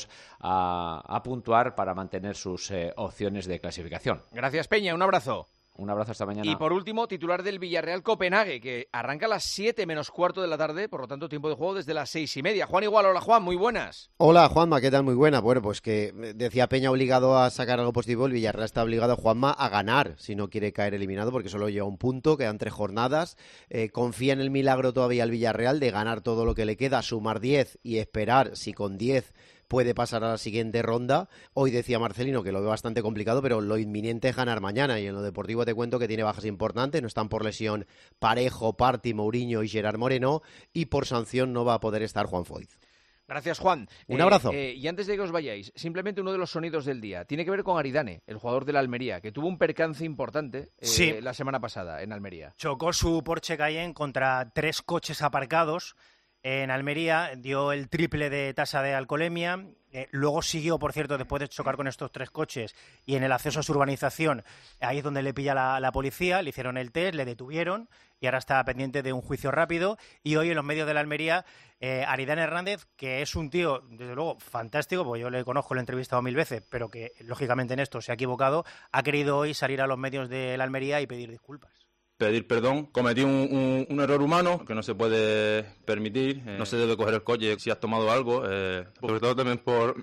a, a puntuar para mantener sus eh, opciones de clasificación. Gracias, Peña, un abrazo. Un abrazo, hasta mañana. Y por último, titular del Villarreal Copenhague, que arranca a las siete menos cuarto de la tarde, por lo tanto, tiempo de juego desde las seis y media. Juan Igual, hola Juan, muy buenas. Hola Juanma, ¿qué tal? Muy buena. Bueno, pues que decía Peña obligado a sacar algo positivo, el Villarreal está obligado, Juanma, a ganar si no quiere caer eliminado, porque solo lleva un punto, quedan tres jornadas. Eh, confía en el milagro todavía el Villarreal de ganar todo lo que le queda, sumar diez y esperar si con diez puede pasar a la siguiente ronda. Hoy decía Marcelino que lo ve bastante complicado, pero lo inminente es ganar mañana. Y en lo deportivo te cuento que tiene bajas importantes. No están por lesión Parejo, Parti, Mourinho y Gerard Moreno. Y por sanción no va a poder estar Juan Foyth. Gracias, Juan. Un Eh, abrazo. eh, y antes de que os vayáis, simplemente uno de los sonidos del día. Tiene que ver con Aridane, el jugador de la Almería, que tuvo un percance importante eh, Sí. la semana pasada en Almería. Chocó su Porsche Cayenne contra tres coches aparcados en Almería, dio el triple de tasa de alcoholemia, Eh, luego siguió, por cierto, después de chocar con estos tres coches y en el acceso a su urbanización, ahí es donde le pilla la, la policía, le hicieron el test, le detuvieron y ahora está pendiente de un juicio rápido. Y hoy en los medios de la Almería, eh, Aridane Hernández, que es un tío, desde luego, fantástico, porque yo le conozco, lo he entrevistado mil veces, pero que lógicamente en esto se ha equivocado, ha querido hoy salir a los medios de la Almería y pedir disculpas. Pedir perdón, cometí un, un, un error humano que no se puede permitir, eh, no se debe coger el coche si has tomado algo, eh, sobre todo también por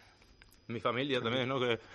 mi familia también, ¿no? Que,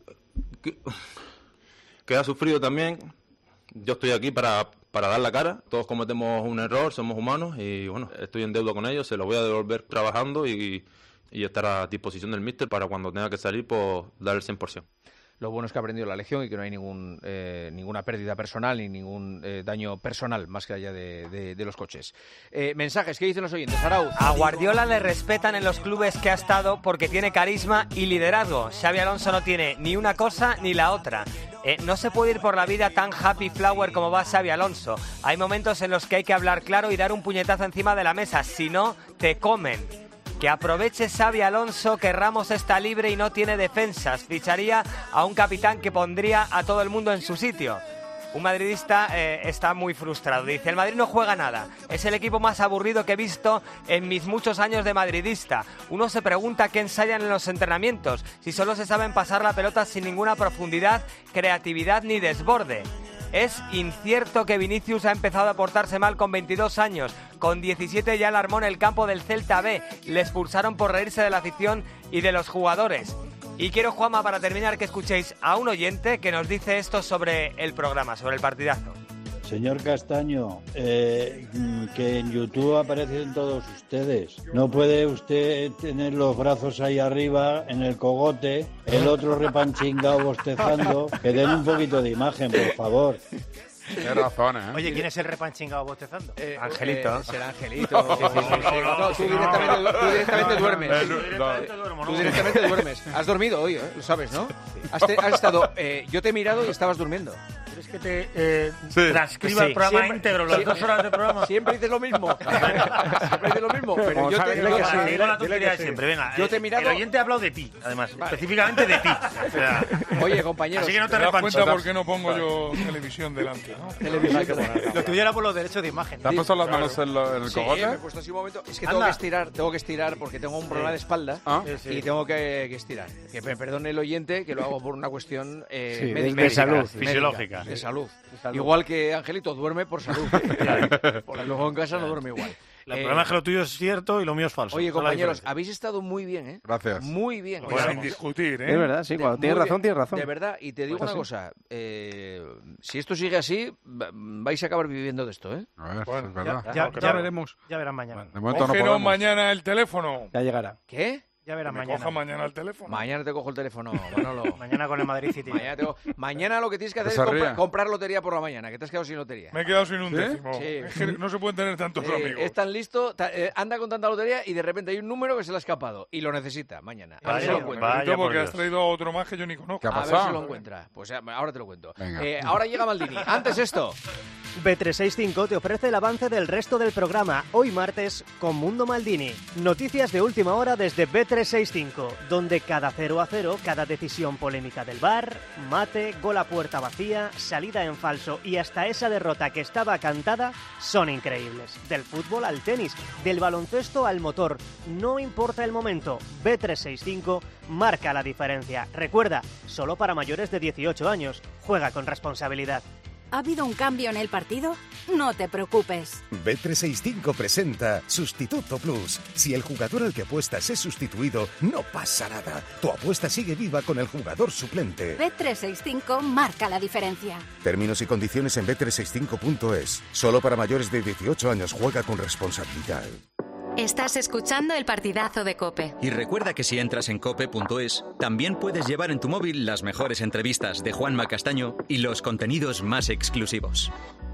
que, que ha sufrido también. Yo estoy aquí para, para dar la cara, todos cometemos un error, somos humanos y bueno, estoy en deuda con ellos, se lo voy a devolver trabajando y, y estar a disposición del míster para cuando tenga que salir, pues dar el cien por ciento. Lo bueno es que ha aprendido la lección y que no hay ningún, eh, ninguna pérdida personal ni ningún eh, daño personal más que allá de, de, de los coches. Eh, mensajes, ¿qué dicen los oyentes? Arauz. A Guardiola le respetan en los clubes que ha estado porque tiene carisma y liderazgo. Xabi Alonso no tiene ni una cosa ni la otra. Eh, no se puede ir por la vida tan happy flower como va Xabi Alonso. Hay momentos en los que hay que hablar claro y dar un puñetazo encima de la mesa, si no, te comen. Que aproveche Xabi Alonso, que Ramos está libre y no tiene defensas. Ficharía a un capitán que pondría a todo el mundo en su sitio. Un madridista eh, está muy frustrado. Dice, el Madrid no juega nada. Es el equipo más aburrido que he visto en mis muchos años de madridista. Uno se pregunta qué ensayan en los entrenamientos, si solo se saben pasar la pelota sin ninguna profundidad, creatividad ni desborde. Es incierto que Vinicius ha empezado a portarse mal con veintidós años. Con diecisiete ya alarmó en el campo del Celta B. Le expulsaron por reírse de la afición y de los jugadores. Y quiero, Juanma, para terminar, que escuchéis a un oyente que nos dice esto sobre el programa, sobre el partidazo. Señor Castaño, eh, que en YouTube aparecen todos ustedes. No puede usted tener los brazos ahí arriba en el cogote, el otro repanchingado bostezando. Que den un poquito de imagen, por favor. Tienes razón, ¿eh? Oye, ¿quién es el repanchingado bostezando? Eh, Angelito. Eh, será Angelito. No, sí, sí, sí, sí. No, tú directamente, tú directamente duermes. Eh, no. Tú directamente duermes. Has dormido hoy, ¿eh? Lo sabes, ¿no? Has, te, has estado... Eh, yo te he mirado y estabas durmiendo. ¿Quieres que te eh, Sí. transcriba Sí. el programa Siempre- íntegro, las sí. dos horas de programa? Siempre dices lo mismo. Siempre dices lo mismo. Pero Como yo sabes te... que yo- sí. sí. Dile la Dile tontería que de sí. siempre, venga. Yo te he eh, mirado... El oyente ha hablado de ti, además, Vale. específicamente de ti. O sea, Oye, compañeros... así que no te ¿Te das repanches. cuenta por qué no pongo yo televisión delante, no? Televisión. Lo tuyo era por los derechos de imagen. ¿Te has puesto las manos en, lo- en el Sí, cogote? me he puesto así un momento. Es que Anda. tengo que estirar, tengo que estirar porque tengo un problema de espalda Ah. Sí, sí. y tengo que, que estirar. Que me perdone el oyente, que lo hago por una cuestión eh, Sí, de- médica, de salud. médica, Fisiológica. de salud. De salud. Igual que Angelito duerme por salud. Porque luego en casa no duerme igual. El Eh, problema es que lo tuyo es cierto y lo mío es falso. Oye, Esa es la compañeros, diferencia. habéis estado muy bien, ¿eh? Gracias. Muy bien. Pues sin discutir, ¿eh? Es verdad, sí, cuando De- tienes muy razón, bien. tienes razón. De verdad, y te digo Pues una sí. cosa. eh, si esto sigue así, va- vais a acabar viviendo de esto, ¿eh? A ver, Bueno, es verdad. Ya, Ya ya veremos. Ya verán mañana. De momento no Cógenos podemos. mañana el teléfono. Ya llegará. ¿Qué? Ya verán Me mañana. coja mañana el teléfono. Mañana te cojo el teléfono, Manolo. Mañana con el Madrid City. Mañana, te co- mañana lo que tienes que hacer Que es se compra- ría. comprar lotería por la mañana, que te has quedado sin lotería. Me he quedado sin un ¿Sí? décimo. Sí. Es que no se pueden tener tantos Eh, amigos. es tan listo, ta- eh, anda con tanta lotería y de repente hay un número que se le ha escapado y lo necesita mañana. A ver si Vaya, lo Me encuentra. vaya. felicito por porque has Dios. traído a otro más que yo ni conozco. ¿Qué ha A ver pasado? si lo encuentra. Pues eh, ahora te lo cuento. Venga. Eh, ahora llega Maldini. Antes esto. B trescientos sesenta y cinco te ofrece el avance del resto del programa, hoy martes, con Mundo Maldini. Noticias de última hora desde B trescientos sesenta y cinco, donde cada cero a cero, cada decisión polémica del V A R, mate, gol a puerta vacía, salida en falso y hasta esa derrota que estaba cantada, son increíbles. Del fútbol al tenis, del baloncesto al motor, no importa el momento, B trescientos sesenta y cinco marca la diferencia. Recuerda, solo para mayores de dieciocho años, juega con responsabilidad. ¿Ha habido un cambio en el partido? No te preocupes. B trescientos sesenta y cinco presenta Sustituto Plus. Si el jugador al que apuestas es sustituido, no pasa nada. Tu apuesta sigue viva con el jugador suplente. B trescientos sesenta y cinco marca la diferencia. Términos y condiciones en B trescientos sesenta y cinco punto es. Solo para mayores de dieciocho años, juega con responsabilidad. Estás escuchando el partidazo de COPE. Y recuerda que si entras en cope punto es, también puedes llevar en tu móvil las mejores entrevistas de Juanma Castaño y los contenidos más exclusivos.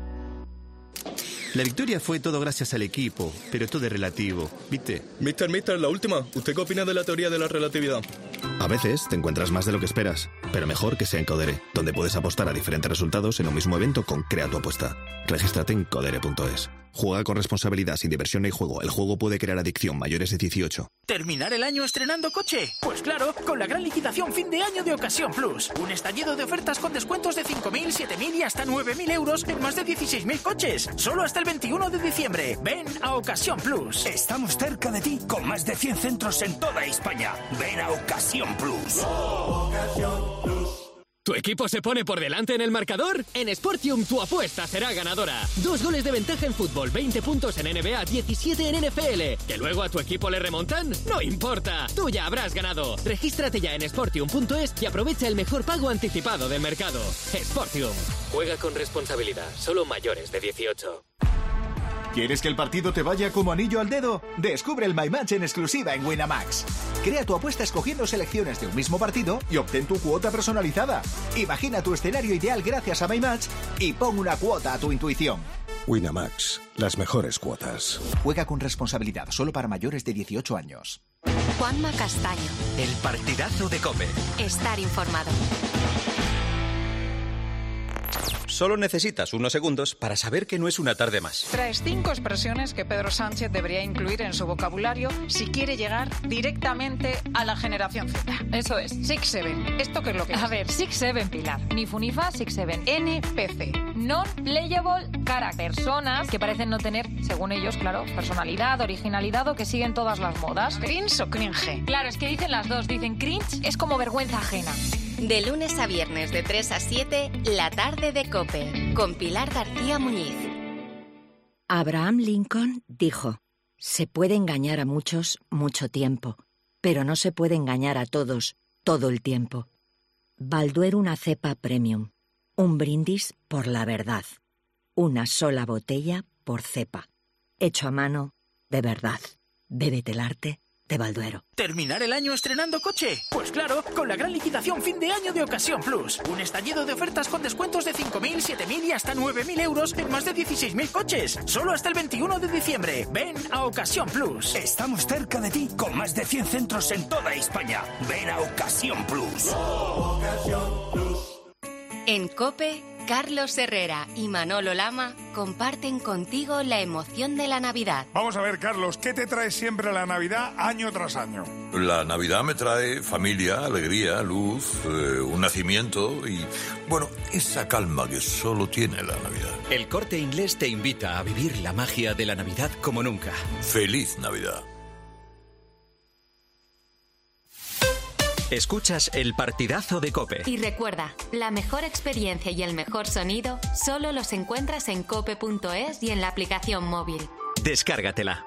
La victoria fue todo gracias al equipo, pero todo es relativo, ¿viste? Mister, mister, la última. ¿Usted qué opina de la teoría de la relatividad? A veces te encuentras más de lo que esperas, pero mejor que sea en Codere, donde puedes apostar a diferentes resultados en un mismo evento con Crea tu apuesta. Regístrate en codere punto es. Juega con responsabilidad, sin diversión ni juego. El juego puede crear adicción. Mayores de dieciocho. ¿Terminar el año estrenando coche? Pues claro, con la gran liquidación fin de año de Ocasión Plus. Un estallido de ofertas con descuentos de cinco mil, siete mil y hasta nueve mil euros en más de dieciséis mil coches. Solo hasta el veintiuno de diciembre. Ven a Ocasión Plus. Estamos cerca de ti con más de cien centros en toda España. Ven a Ocasión Plus. Ocasión Plus. ¿Tu equipo se pone por delante en el marcador? En Sportium tu apuesta será ganadora. Dos goles de ventaja en fútbol, veinte puntos en N B A, diecisiete en N F L. ¿Que luego a tu equipo le remontan? No importa, tú ya habrás ganado. Regístrate ya en sportium punto es y aprovecha el mejor pago anticipado del mercado. Sportium. Juega con responsabilidad, solo mayores de dieciocho. ¿Quieres que el partido te vaya como anillo al dedo? Descubre el My Match en exclusiva en Winamax. Crea tu apuesta escogiendo selecciones de un mismo partido y obtén tu cuota personalizada. Imagina tu escenario ideal gracias a My Match y pon una cuota a tu intuición. Winamax, las mejores cuotas. Juega con responsabilidad, solo para mayores de dieciocho años. Juanma Castaño. El partidazo de COPE. Estar informado. Solo necesitas unos segundos para saber que no es una tarde más. Traes cinco expresiones que Pedro Sánchez debería incluir en su vocabulario si quiere llegar directamente a la generación Z. Eso es. Six Seven. ¿Esto qué es lo que es? A ver, Six Seven, Pilar. Ni Funifa, Six Seven. N P C. Non-playable character. Personas que parecen no tener, según ellos, claro, personalidad, originalidad o que siguen todas las modas. ¿Cringe o cringe? Claro, es que dicen las dos. Dicen cringe es como vergüenza ajena. De lunes a viernes de tres a siete, la tarde de COPE, con Pilar García Muñiz. Abraham Lincoln dijo, se puede engañar a muchos mucho tiempo, pero no se puede engañar a todos todo el tiempo. Balduero una cepa premium, un brindis por la verdad, una sola botella por cepa, hecho a mano de verdad. Bébete el arte de Balduero. ¿Terminar el año estrenando coche? Pues claro, con la gran liquidación fin de año de Ocasión Plus. Un estallido de ofertas con descuentos de cinco mil, siete mil y hasta nueve mil euros en más de dieciséis mil coches. Solo hasta el veintiuno de diciembre. Ven a Ocasión Plus. Estamos cerca de ti con más de cien centros en toda España. Ven a Ocasión Plus. Ocasión Plus. En COPE, Carlos Herrera y Manolo Lama comparten contigo la emoción de la Navidad. Vamos a ver, Carlos, ¿qué te trae siempre la Navidad año tras año? La Navidad me trae familia, alegría, luz, eh, un nacimiento y, bueno, esa calma que solo tiene la Navidad. El Corte Inglés te invita a vivir la magia de la Navidad como nunca. ¡Feliz Navidad! Escuchas el partidazo de COPE. Y recuerda, la mejor experiencia y el mejor sonido solo los encuentras en cope punto es y en la aplicación móvil. Descárgatela.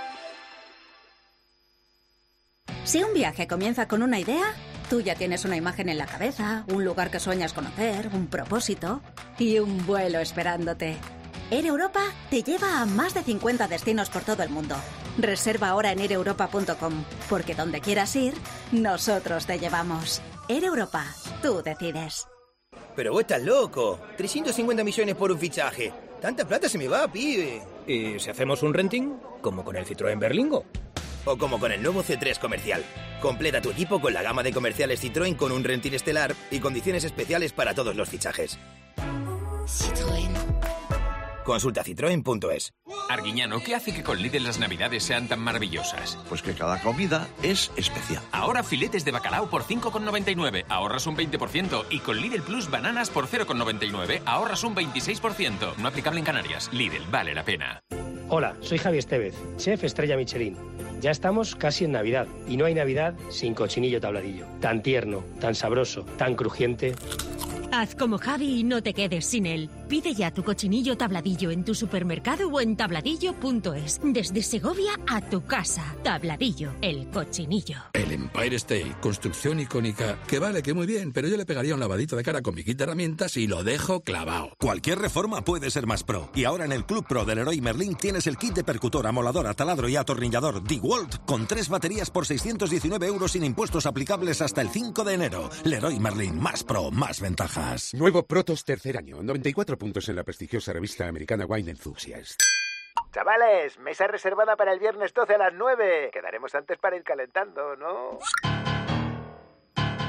Si un viaje comienza con una idea, tú ya tienes una imagen en la cabeza, un lugar que sueñas conocer, un propósito y un vuelo esperándote. Air Europa te lleva a más de cincuenta destinos por todo el mundo. Reserva ahora en air europa punto com, porque donde quieras ir, nosotros te llevamos. Air Europa, tú decides. Pero vos estás loco. trescientos cincuenta millones por un fichaje. Tanta plata se me va, pibe. ¿Y si hacemos un renting? Como con el Citroën Berlingo. O como con el nuevo C tres Comercial. Completa tu equipo con la gama de comerciales Citroën con un renting estelar y condiciones especiales para todos los fichajes. Citroën. Consulta citroen punto es. Arguiñano, ¿qué hace que con Lidl las navidades sean tan maravillosas? Pues que cada comida es especial. Ahora filetes de bacalao por cinco con noventa y nueve, ahorras un veinte por ciento. Y con Lidl Plus bananas por cero con noventa y nueve, ahorras un veintiséis por ciento. No aplicable en Canarias. Lidl, vale la pena. Hola, soy Javi Estevez, chef estrella Michelin. Ya estamos casi en Navidad y no hay Navidad sin cochinillo tabladillo. Tan tierno, tan sabroso, tan crujiente. Haz como Javi y no te quedes sin él. Pide ya tu cochinillo tabladillo en tu supermercado o en tabladillo punto es. Desde Segovia a tu casa. Tabladillo, el cochinillo. El Empire State, construcción icónica, que vale que muy bien, pero yo le pegaría un lavadito de cara con mi kit de herramientas y lo dejo clavado. Cualquier reforma puede ser más pro. Y ahora en el Club Pro del Leroy Merlin tienes el kit de percutor, amoladora, taladro y atornillador DeWalt con tres baterías por seiscientos diecinueve euros sin impuestos aplicables hasta el cinco de enero. Leroy Merlin, más pro, más ventajas. Nuevo Protos tercer año, noventa y cuatro puntos en la prestigiosa revista americana Wine Enthusiast. Chavales, mesa reservada para el viernes doce a las nueve. Quedaremos antes para ir calentando, ¿no?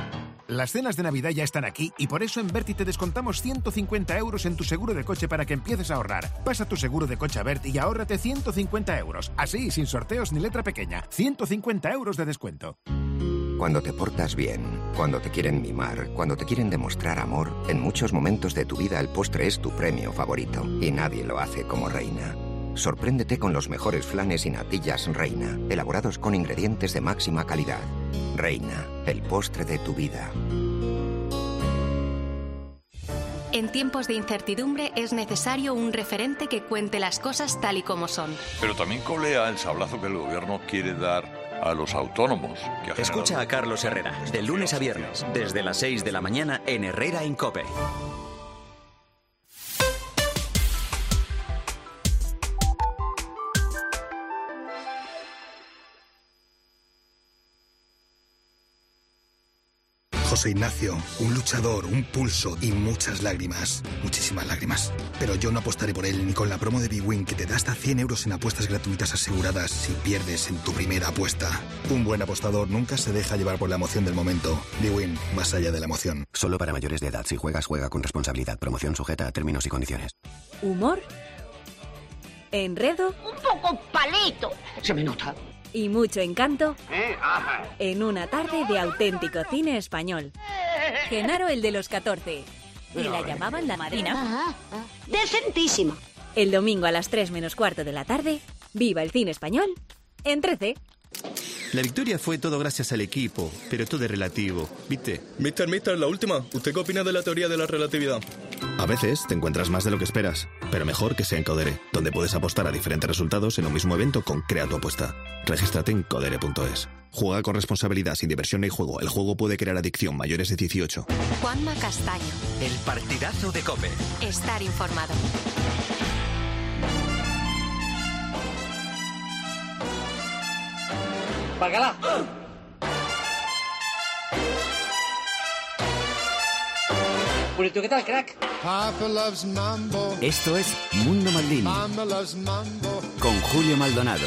Las cenas de Navidad ya están aquí y por eso en Berti te descontamos ciento cincuenta euros en tu seguro de coche para que empieces a ahorrar. Pasa tu seguro de coche a Berti y ahórrate ciento cincuenta euros. Así, sin sorteos ni letra pequeña. ciento cincuenta euros de descuento. Cuando te portas bien, cuando te quieren mimar, cuando te quieren demostrar amor, en muchos momentos de tu vida el postre es tu premio favorito. Y nadie lo hace como Reina. Sorpréndete con los mejores flanes y natillas Reina, elaborados con ingredientes de máxima calidad. Reina, el postre de tu vida. En tiempos de incertidumbre es necesario un referente que cuente las cosas tal y como son. Pero también colea el sablazo que el gobierno quiere dar a los autónomos. Que ha Escucha generado... a Carlos Herrera, de lunes a viernes, desde las seis de la mañana en Herrera en COPE. José Ignacio, un luchador, un pulso y muchas lágrimas. Muchísimas lágrimas. Pero yo no apostaré por él ni con la promo de BWin que te da hasta cien euros en apuestas gratuitas aseguradas si pierdes en tu primera apuesta. Un buen apostador nunca se deja llevar por la emoción del momento. BWin, más allá de la emoción. Solo para mayores de edad. Si juegas, juega con responsabilidad. Promoción sujeta a términos y condiciones. Humor, enredo, un poco palito. Se me nota. Y mucho encanto ¿Eh? Ajá. en una tarde de auténtico cine español. Genaro, el de los catorce. Y la llamaban la madrina. Ah, ah, decentísima. El domingo a las tres menos cuarto de la tarde, viva el cine español en trece. La victoria fue todo gracias al equipo, pero todo es relativo, ¿viste? Mister, mister, la última. ¿Usted qué opina de la teoría de la relatividad? A veces te encuentras más de lo que esperas, pero mejor que sea en Codere, donde puedes apostar a diferentes resultados en un mismo evento con Crea tu apuesta. Regístrate en codere punto es. Juega con responsabilidad, sin diversión ni juego. El juego puede crear adicción. Mayores de dieciocho. Juanma Castaño. El partidazo de COPE. Estar informado. ¡Bacala! Bueno, ¿tú qué tal, crack? Esto es Mundo Maldini. Con Julio Maldonado.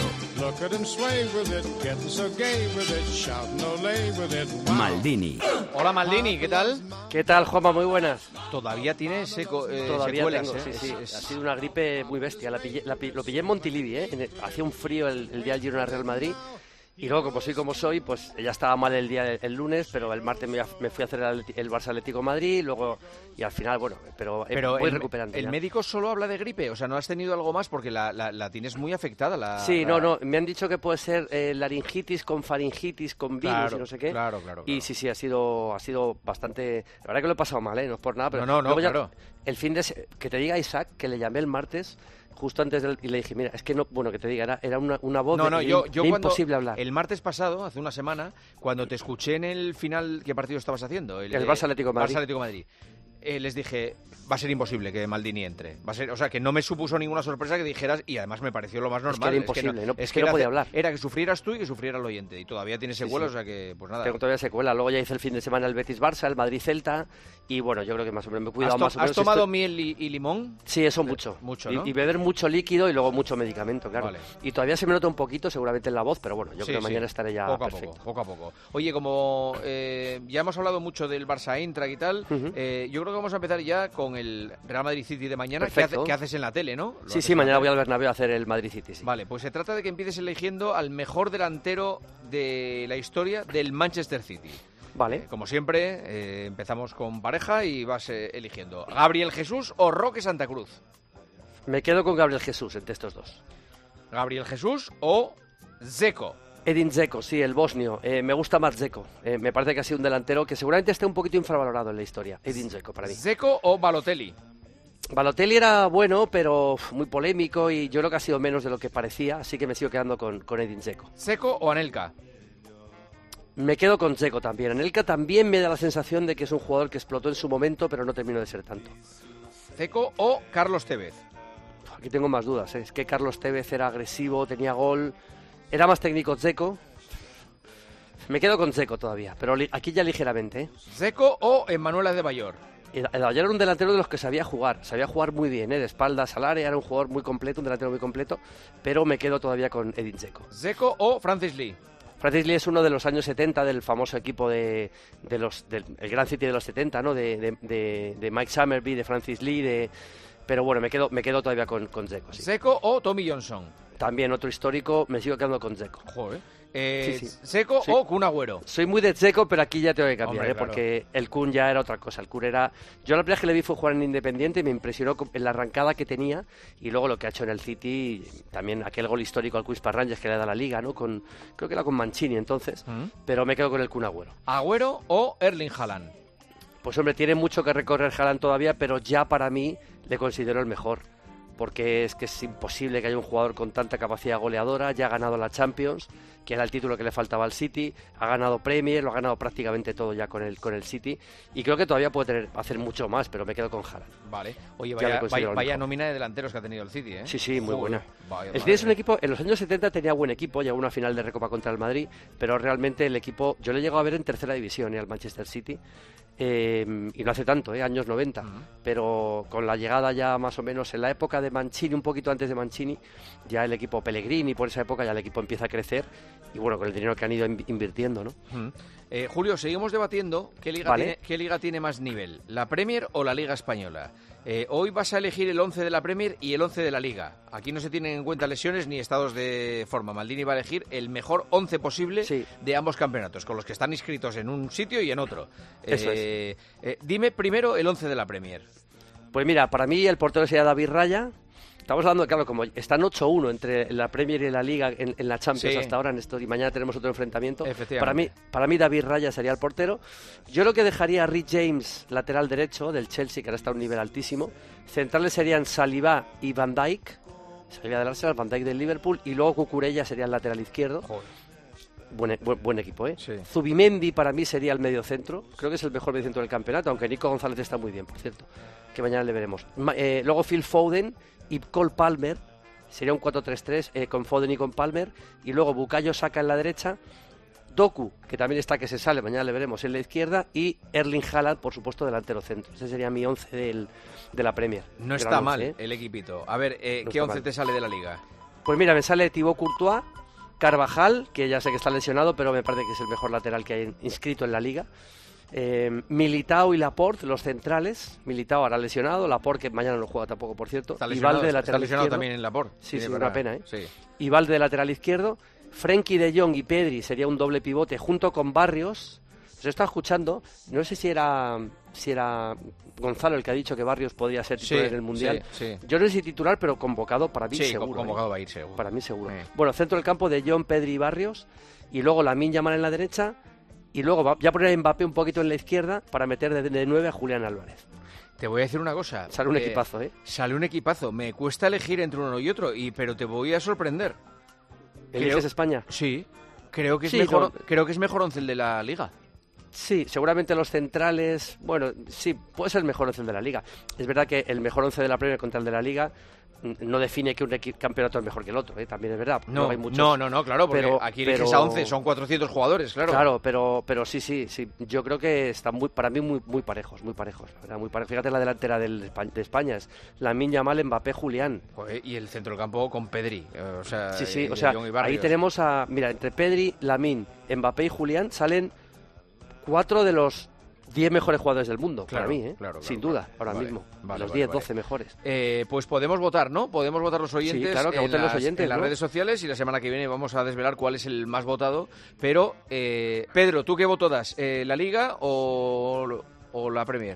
Maldini. Hola Maldini, ¿qué tal? ¿Qué tal, Juanma? Muy buenas. Todavía tienes seco, eh, Todavía secuelas, tengo, ¿eh? sí, sí. Es- Ha sido una gripe muy bestia. La pillé- la pi- lo pillé en Montilivi, ¿eh? En el- hacía un frío el, el día del Girona Real Madrid. Y luego, como soy como soy, pues ya estaba mal el día el lunes, pero el martes me, me fui a hacer el, Atleti- el Barça Atlético de Madrid, luego y al final, bueno, pero, eh, Pero voy el, recuperando. el ya. médico solo habla de gripe, o sea, ¿no has tenido algo más? Porque la, la, la tienes muy afectada. La, Sí, la- no, no, me han dicho que puede ser eh, laringitis con faringitis, con virus Claro, y no sé qué. claro, claro, Y sí, sí, ha sido, ha sido bastante... La verdad que lo he pasado mal, ¿eh? No es por nada, pero... No, no, no, luego ya claro. El fin de... se- Que te diga Isaac, que le llamé el martes, justo antes del... Y le dije, mira, es que no... Bueno, que te diga, era, era una, una voz No, de- no, de- yo, yo de cuando imposible hablar. el martes pasado, hace una semana, cuando te escuché en el final, ¿qué partido estabas haciendo? El de- Barça Atlético de Madrid. Barça Atlético de Madrid. Eh, les dije, va a ser imposible que Maldini entre. Va a ser, o sea, que no me supuso ninguna sorpresa que dijeras, y además me pareció lo más Es que normal. era imposible, no- es que no era podía hacer- hablar. Era que sufrieras tú y que sufriera el oyente. Y todavía tienes Sí, secuelas, sí. o sea que, pues nada. Tengo todavía secuela. Luego ya hice el fin de semana el Betis-Barça, el Madrid-Celta, y bueno, yo creo que más o menos me he cuidado ¿Has, to- más o has menos. tomado Estoy- miel y, y limón? Sí, eso mucho. Mucho, y, ¿no? y beber mucho líquido y luego mucho medicamento, claro. Vale. Y todavía se me nota un poquito, seguramente en la voz, pero bueno, yo Sí, creo que sí. mañana estaré ya poco perfecto. a poco, poco a poco. Oye, como eh, ya hemos hablado mucho del Barça Eintracht y tal, eh, yo creo que vamos a empezar ya con el Real Madrid City de mañana, que, Perfecto. hace- que haces en la tele, ¿no? Lo Sí, haces sí, en la mañana tele. voy al Bernabéu a hacer el Madrid City, sí. Vale, pues se trata de que empieces eligiendo al mejor delantero de la historia del Manchester City. Vale. Eh, como siempre, eh, empezamos con pareja y vas eh, eligiendo Gabriel Jesús o Roque Santa Cruz. Me quedo con Gabriel Jesús entre estos dos. Gabriel Jesús o Dzeko. Edin Dzeko, sí, el bosnio. Eh, me gusta más Dzeko. Eh, me parece que ha sido un delantero que seguramente esté un poquito infravalorado en la historia. Edin Dzeko, para mí. ¿Dzeko o Balotelli? Balotelli era bueno, pero uf, muy polémico y yo creo que ha sido menos de lo que parecía, así que me sigo quedando con, con Edin Dzeko. ¿Dzeko o Anelka? Me quedo con Dzeko también. Anelka también me da la sensación de que es un jugador que explotó en su momento, pero no terminó de ser tanto. ¿Dzeko o Carlos Tevez? Aquí tengo más dudas, ¿eh? Es que Carlos Tevez era agresivo, tenía gol, era más técnico Dzeko. Me quedo con Dzeko todavía, pero li- aquí ya ligeramente, ¿eh? ¿Dzeko o Emmanuel Adebayor? El Adebayor era un delantero de los que sabía jugar, sabía jugar muy bien, ¿eh? De espaldas al área, era un jugador muy completo, un delantero muy completo, pero me quedo todavía con Edin Dzeko. ¿Dzeko o Francis Lee? Francis Lee es uno de los años setenta, del famoso equipo de, de los del el Gran City de los setenta, ¿no? De, de, de, de Mike Summerby, de Francis Lee, de... Pero bueno, me quedo, me quedo todavía con, con Dzeko. Sí. ¿Dzeko o Tommy Johnson? También otro histórico, me sigo quedando con Dzeko. Joder. Eh, sí, sí. ¿Dzeko sí. o Kun Agüero? Soy muy de Dzeko, pero aquí ya tengo que cambiar, Hombre, ¿eh? claro. Porque el Kun ya era otra cosa. El Kun era... Yo la primera vez que le vi fue jugar en Independiente y me impresionó en la arrancada que tenía y luego lo que ha hecho en el City, también aquel gol histórico al Queens Park Rangers que le da la Liga, ¿no? Con, creo que era con Mancini entonces, ¿Mm? Pero me quedo con el Kun Agüero. ¿Agüero o Erling Haaland? Pues hombre, tiene mucho que recorrer Haaland todavía, pero ya para mí le considero el mejor. Porque es que es imposible que haya un jugador con tanta capacidad goleadora, ya ha ganado la Champions, que era el título que le faltaba al City, ha ganado Premier, lo ha ganado prácticamente todo ya con el con el City, y creo que todavía puede tener, hacer mucho más, pero me quedo con Haaland. Vale. Oye, vaya, vaya, vaya nómina de delanteros que ha tenido el City, ¿eh? Sí, sí, muy Joder. buena. Vaya, el City es un equipo, en los años setenta tenía buen equipo, llegó a una final de Recopa contra el Madrid, pero realmente el equipo, yo le llego a ver en tercera división, ¿eh? Al Manchester City. Eh, y no hace tanto, ¿eh? Años noventa, uh-huh. Pero con la llegada ya más o menos en la época de Mancini, un poquito antes de Mancini, ya el equipo Pellegrini, por esa época ya el equipo empieza a crecer y bueno, con el dinero que han ido invirtiendo, ¿no? Uh-huh. eh, Julio, seguimos debatiendo qué liga, vale. tiene, qué liga tiene más nivel, la Premier o la Liga Española. Eh, hoy vas a elegir el once de la Premier y el once de la Liga. Aquí no se tienen en cuenta lesiones ni estados de forma. Maldini va a elegir el mejor once posible sí. de ambos campeonatos, con los que están inscritos en un sitio y en otro. Eso eh, es. eh, dime primero el once de la Premier. Pues mira, para mí el portero sería David Raya. Estamos hablando, claro, como están ocho uno entre la Premier y la Liga en, en la Champions sí. hasta ahora, en esto, y mañana tenemos otro enfrentamiento. Para mí, para mí David Raya sería el portero. Yo lo que dejaría a Rhys James, lateral derecho del Chelsea, que ahora está a un nivel altísimo. Centrales serían Saliba y Van Dijk. Saliba del Arsenal, Van Dijk del Liverpool, y luego Cucurella sería el lateral izquierdo. Joder. Buen, buen, buen equipo, ¿eh? Sí. Zubimendi para mí sería el mediocentro. Creo que es el mejor mediocentro del campeonato, aunque Nico González está muy bien, por cierto. Que mañana le veremos. Ma- eh, luego Phil Foden y Cole Palmer. Sería un cuatro tres tres eh, con Foden y con Palmer. Y luego Bukayo Saka en la derecha. Doku, que también está que se sale, mañana le veremos en la izquierda. Y Erling Haaland, por supuesto, delantero centro. Ese sería mi once del, de la Premier. No está Gran mal once, ¿eh? el equipito. A ver, eh, no ¿qué once mal. te sale de la Liga? Pues mira, me sale Thibaut Courtois, Carvajal, que ya sé que está lesionado, pero me parece que es el mejor lateral que hay inscrito en la Liga. Eh, Militao y Laporte, los centrales. Militao ahora lesionado, Laporte, que mañana no juega tampoco, por cierto. Está y lesionado, Valde de lateral está lesionado izquierdo. también en Laporte. Sí, sí, para... una pena, ¿eh? Sí. Y Valde de lateral izquierdo. Frenkie de Jong y Pedri sería un doble pivote junto con Barrios. Os estaba escuchando, no sé si era si era Gonzalo el que ha dicho que Barrios podía ser titular sí, en el Mundial. Sí, sí. Yo no sé si titular, pero convocado para mí sí, seguro. convocado ¿eh? va a ir seguro. Para mí seguro. Sí. Bueno, centro del campo de John, Pedri y Barrios. Y luego Lamine Yamal en la derecha. Y luego va, ya poner a Mbappé un poquito en la izquierda para meter de, de nueve a Julián Álvarez. Te voy a decir una cosa. Sale un eh, equipazo, ¿eh? Sale un equipazo. Me cuesta elegir entre uno y otro, y pero te voy a sorprender. ¿Eliges Creo... España? Sí. Creo que es sí, mejor. no. Creo que es mejor once el de la Liga. Sí, seguramente los centrales, bueno, sí, puede ser el mejor once de la Liga. Es verdad que el mejor once de la Premier contra el de la Liga no define que un campeonato es mejor que el otro, ¿eh? También es verdad. No, hay muchos, no, no, no, claro, porque pero, aquí eliges pero, a once, son cuatrocientos jugadores, claro. Claro, pero pero sí, sí, sí. Yo creo que están muy, para mí muy muy parejos, muy parejos, la verdad, muy parejos. Fíjate la delantera del, de España, es Lamine Yamal, Mbappé, Julián. Joder, y el centro del campo con Pedri, eh, o sea, sí, sí, y, o sea, y ahí tenemos a, mira, entre Pedri, Lamine, Mbappé y Julián salen cuatro de los diez mejores jugadores del mundo, claro, para mí, ¿eh? Claro, claro, sin claro. duda, ahora vale, mismo. Vale, los vale, diez, vale. doce mejores. Eh, pues podemos votar, ¿no? Podemos votar los oyentes, sí, claro, que en, voten las, los oyentes, en las ¿no? redes sociales, y la semana que viene vamos a desvelar cuál es el más votado. Pero, eh, Pedro, ¿tú qué voto das? Eh, ¿La Liga o, o la Premier?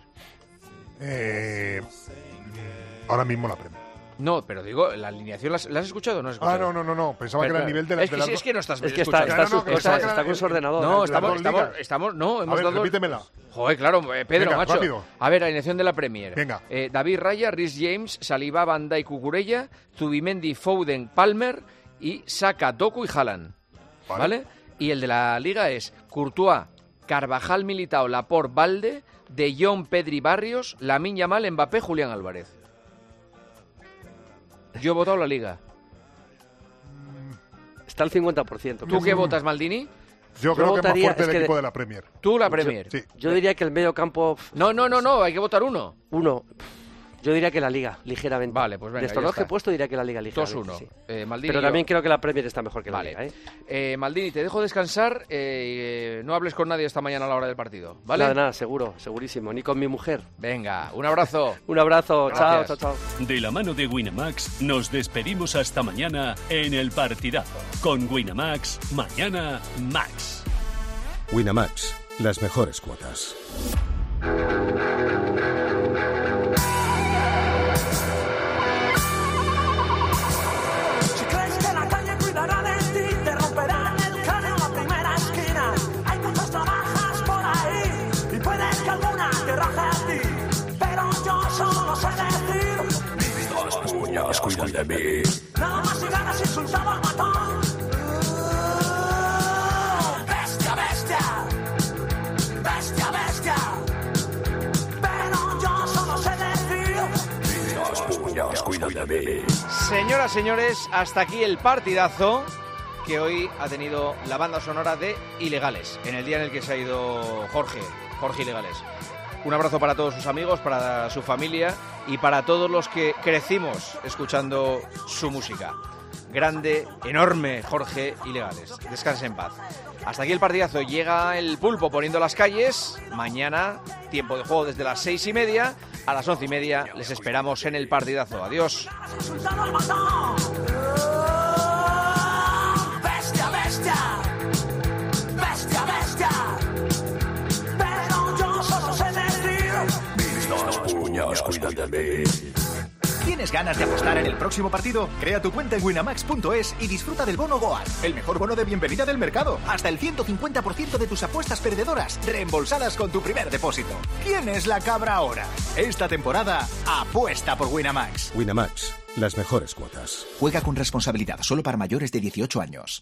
Eh, ahora mismo la Premier. No, pero digo, ¿la alineación la, la has escuchado o no has escuchado? Ah, no, no, no, no. Pensaba pero, que era el nivel de la... Es que, de sí, es que no estás Es que está, está, no, no, está, no, está, no, está con su ordenador. No, ¿eh? estamos, Las estamos, ligas. estamos, no, hemos A ver, dado... repítemela. Joder, claro, eh, Pedro, Venga, macho. rápido. A ver, alineación de la Premier. Venga. Eh, David Raya, Rhys James, Saliba, Van Dijk, Cucurella, Zubimendi, Foden, Palmer y Saka, Doku y Haaland. Vale. ¿Vale? Y el de la Liga es Courtois, Carvajal, Militao, Laporte, Valde, De Jong, Pedri, Barrios, Lamine Yamal, Mbappé, Julián Álvarez. Yo he votado la Liga. Está al cincuenta por ciento. ¿Tú qué votas, Maldini? Yo creo Yo que es más fuerte es el que equipo de- de la Premier. Tú la Premier. Sí. Yo diría que el medio campo... No, no, no, no, hay que votar uno. Uno. Yo diría que la Liga, ligeramente. Vale, pues venga, de estos dos que he puesto diría que la Liga ligeramente. dos uno. Sí. Eh, Maldini, Pero también yo... creo que la Premier está mejor que la vale. Liga, ¿eh? Eh, Maldini, te dejo descansar. Eh, no hables con nadie esta mañana a la hora del partido, ¿vale? Nada, nada, seguro, segurísimo. Ni con mi mujer. Venga, un abrazo. Un abrazo. Chao, chao, chao. De la mano de Winamax nos despedimos hasta mañana en el partidazo. Con Winamax, mañana Max. Winamax, las mejores cuotas. Si crees que la calle cuidará de ti, te romperán el cráneo en la primera esquina. Hay muchas navajas por ahí y puede que alguna te raje a ti, pero yo solo sé decir: Los puños cuidan de mí. nada más y ganas insultado al matón. Bestia, bestia, bestia, bestia, pero yo solo sé decir: Los puños cuidan de mí. Señoras, señores, hasta aquí el partidazo que hoy ha tenido la banda sonora de Ilegales, en el día en el que se ha ido Jorge, Jorge Ilegales. Un abrazo para todos sus amigos, para su familia y para todos los que crecimos escuchando su música. Grande, enorme Jorge Ilegales. Descanse en paz. Hasta aquí el partidazo. Llega el Pulpo poniendo las calles. Mañana, tiempo de juego desde las seis y media. A las once y media les esperamos en el partidazo. Adiós. insultado al matón. Bestia, bestia, bestia, bestia, pero yo solo sé decir: Los puños cuidan de mí. ¿Tienes ganas de apostar en el próximo partido? Crea tu cuenta en winamax punto es y disfruta del bono Goal, el mejor bono de bienvenida del mercado. Hasta el ciento cincuenta por ciento de tus apuestas perdedoras reembolsadas con tu primer depósito. ¿Quién es la cabra ahora? Esta temporada, apuesta por Winamax. Winamax, las mejores cuotas. Juega con responsabilidad, solo para mayores de dieciocho años.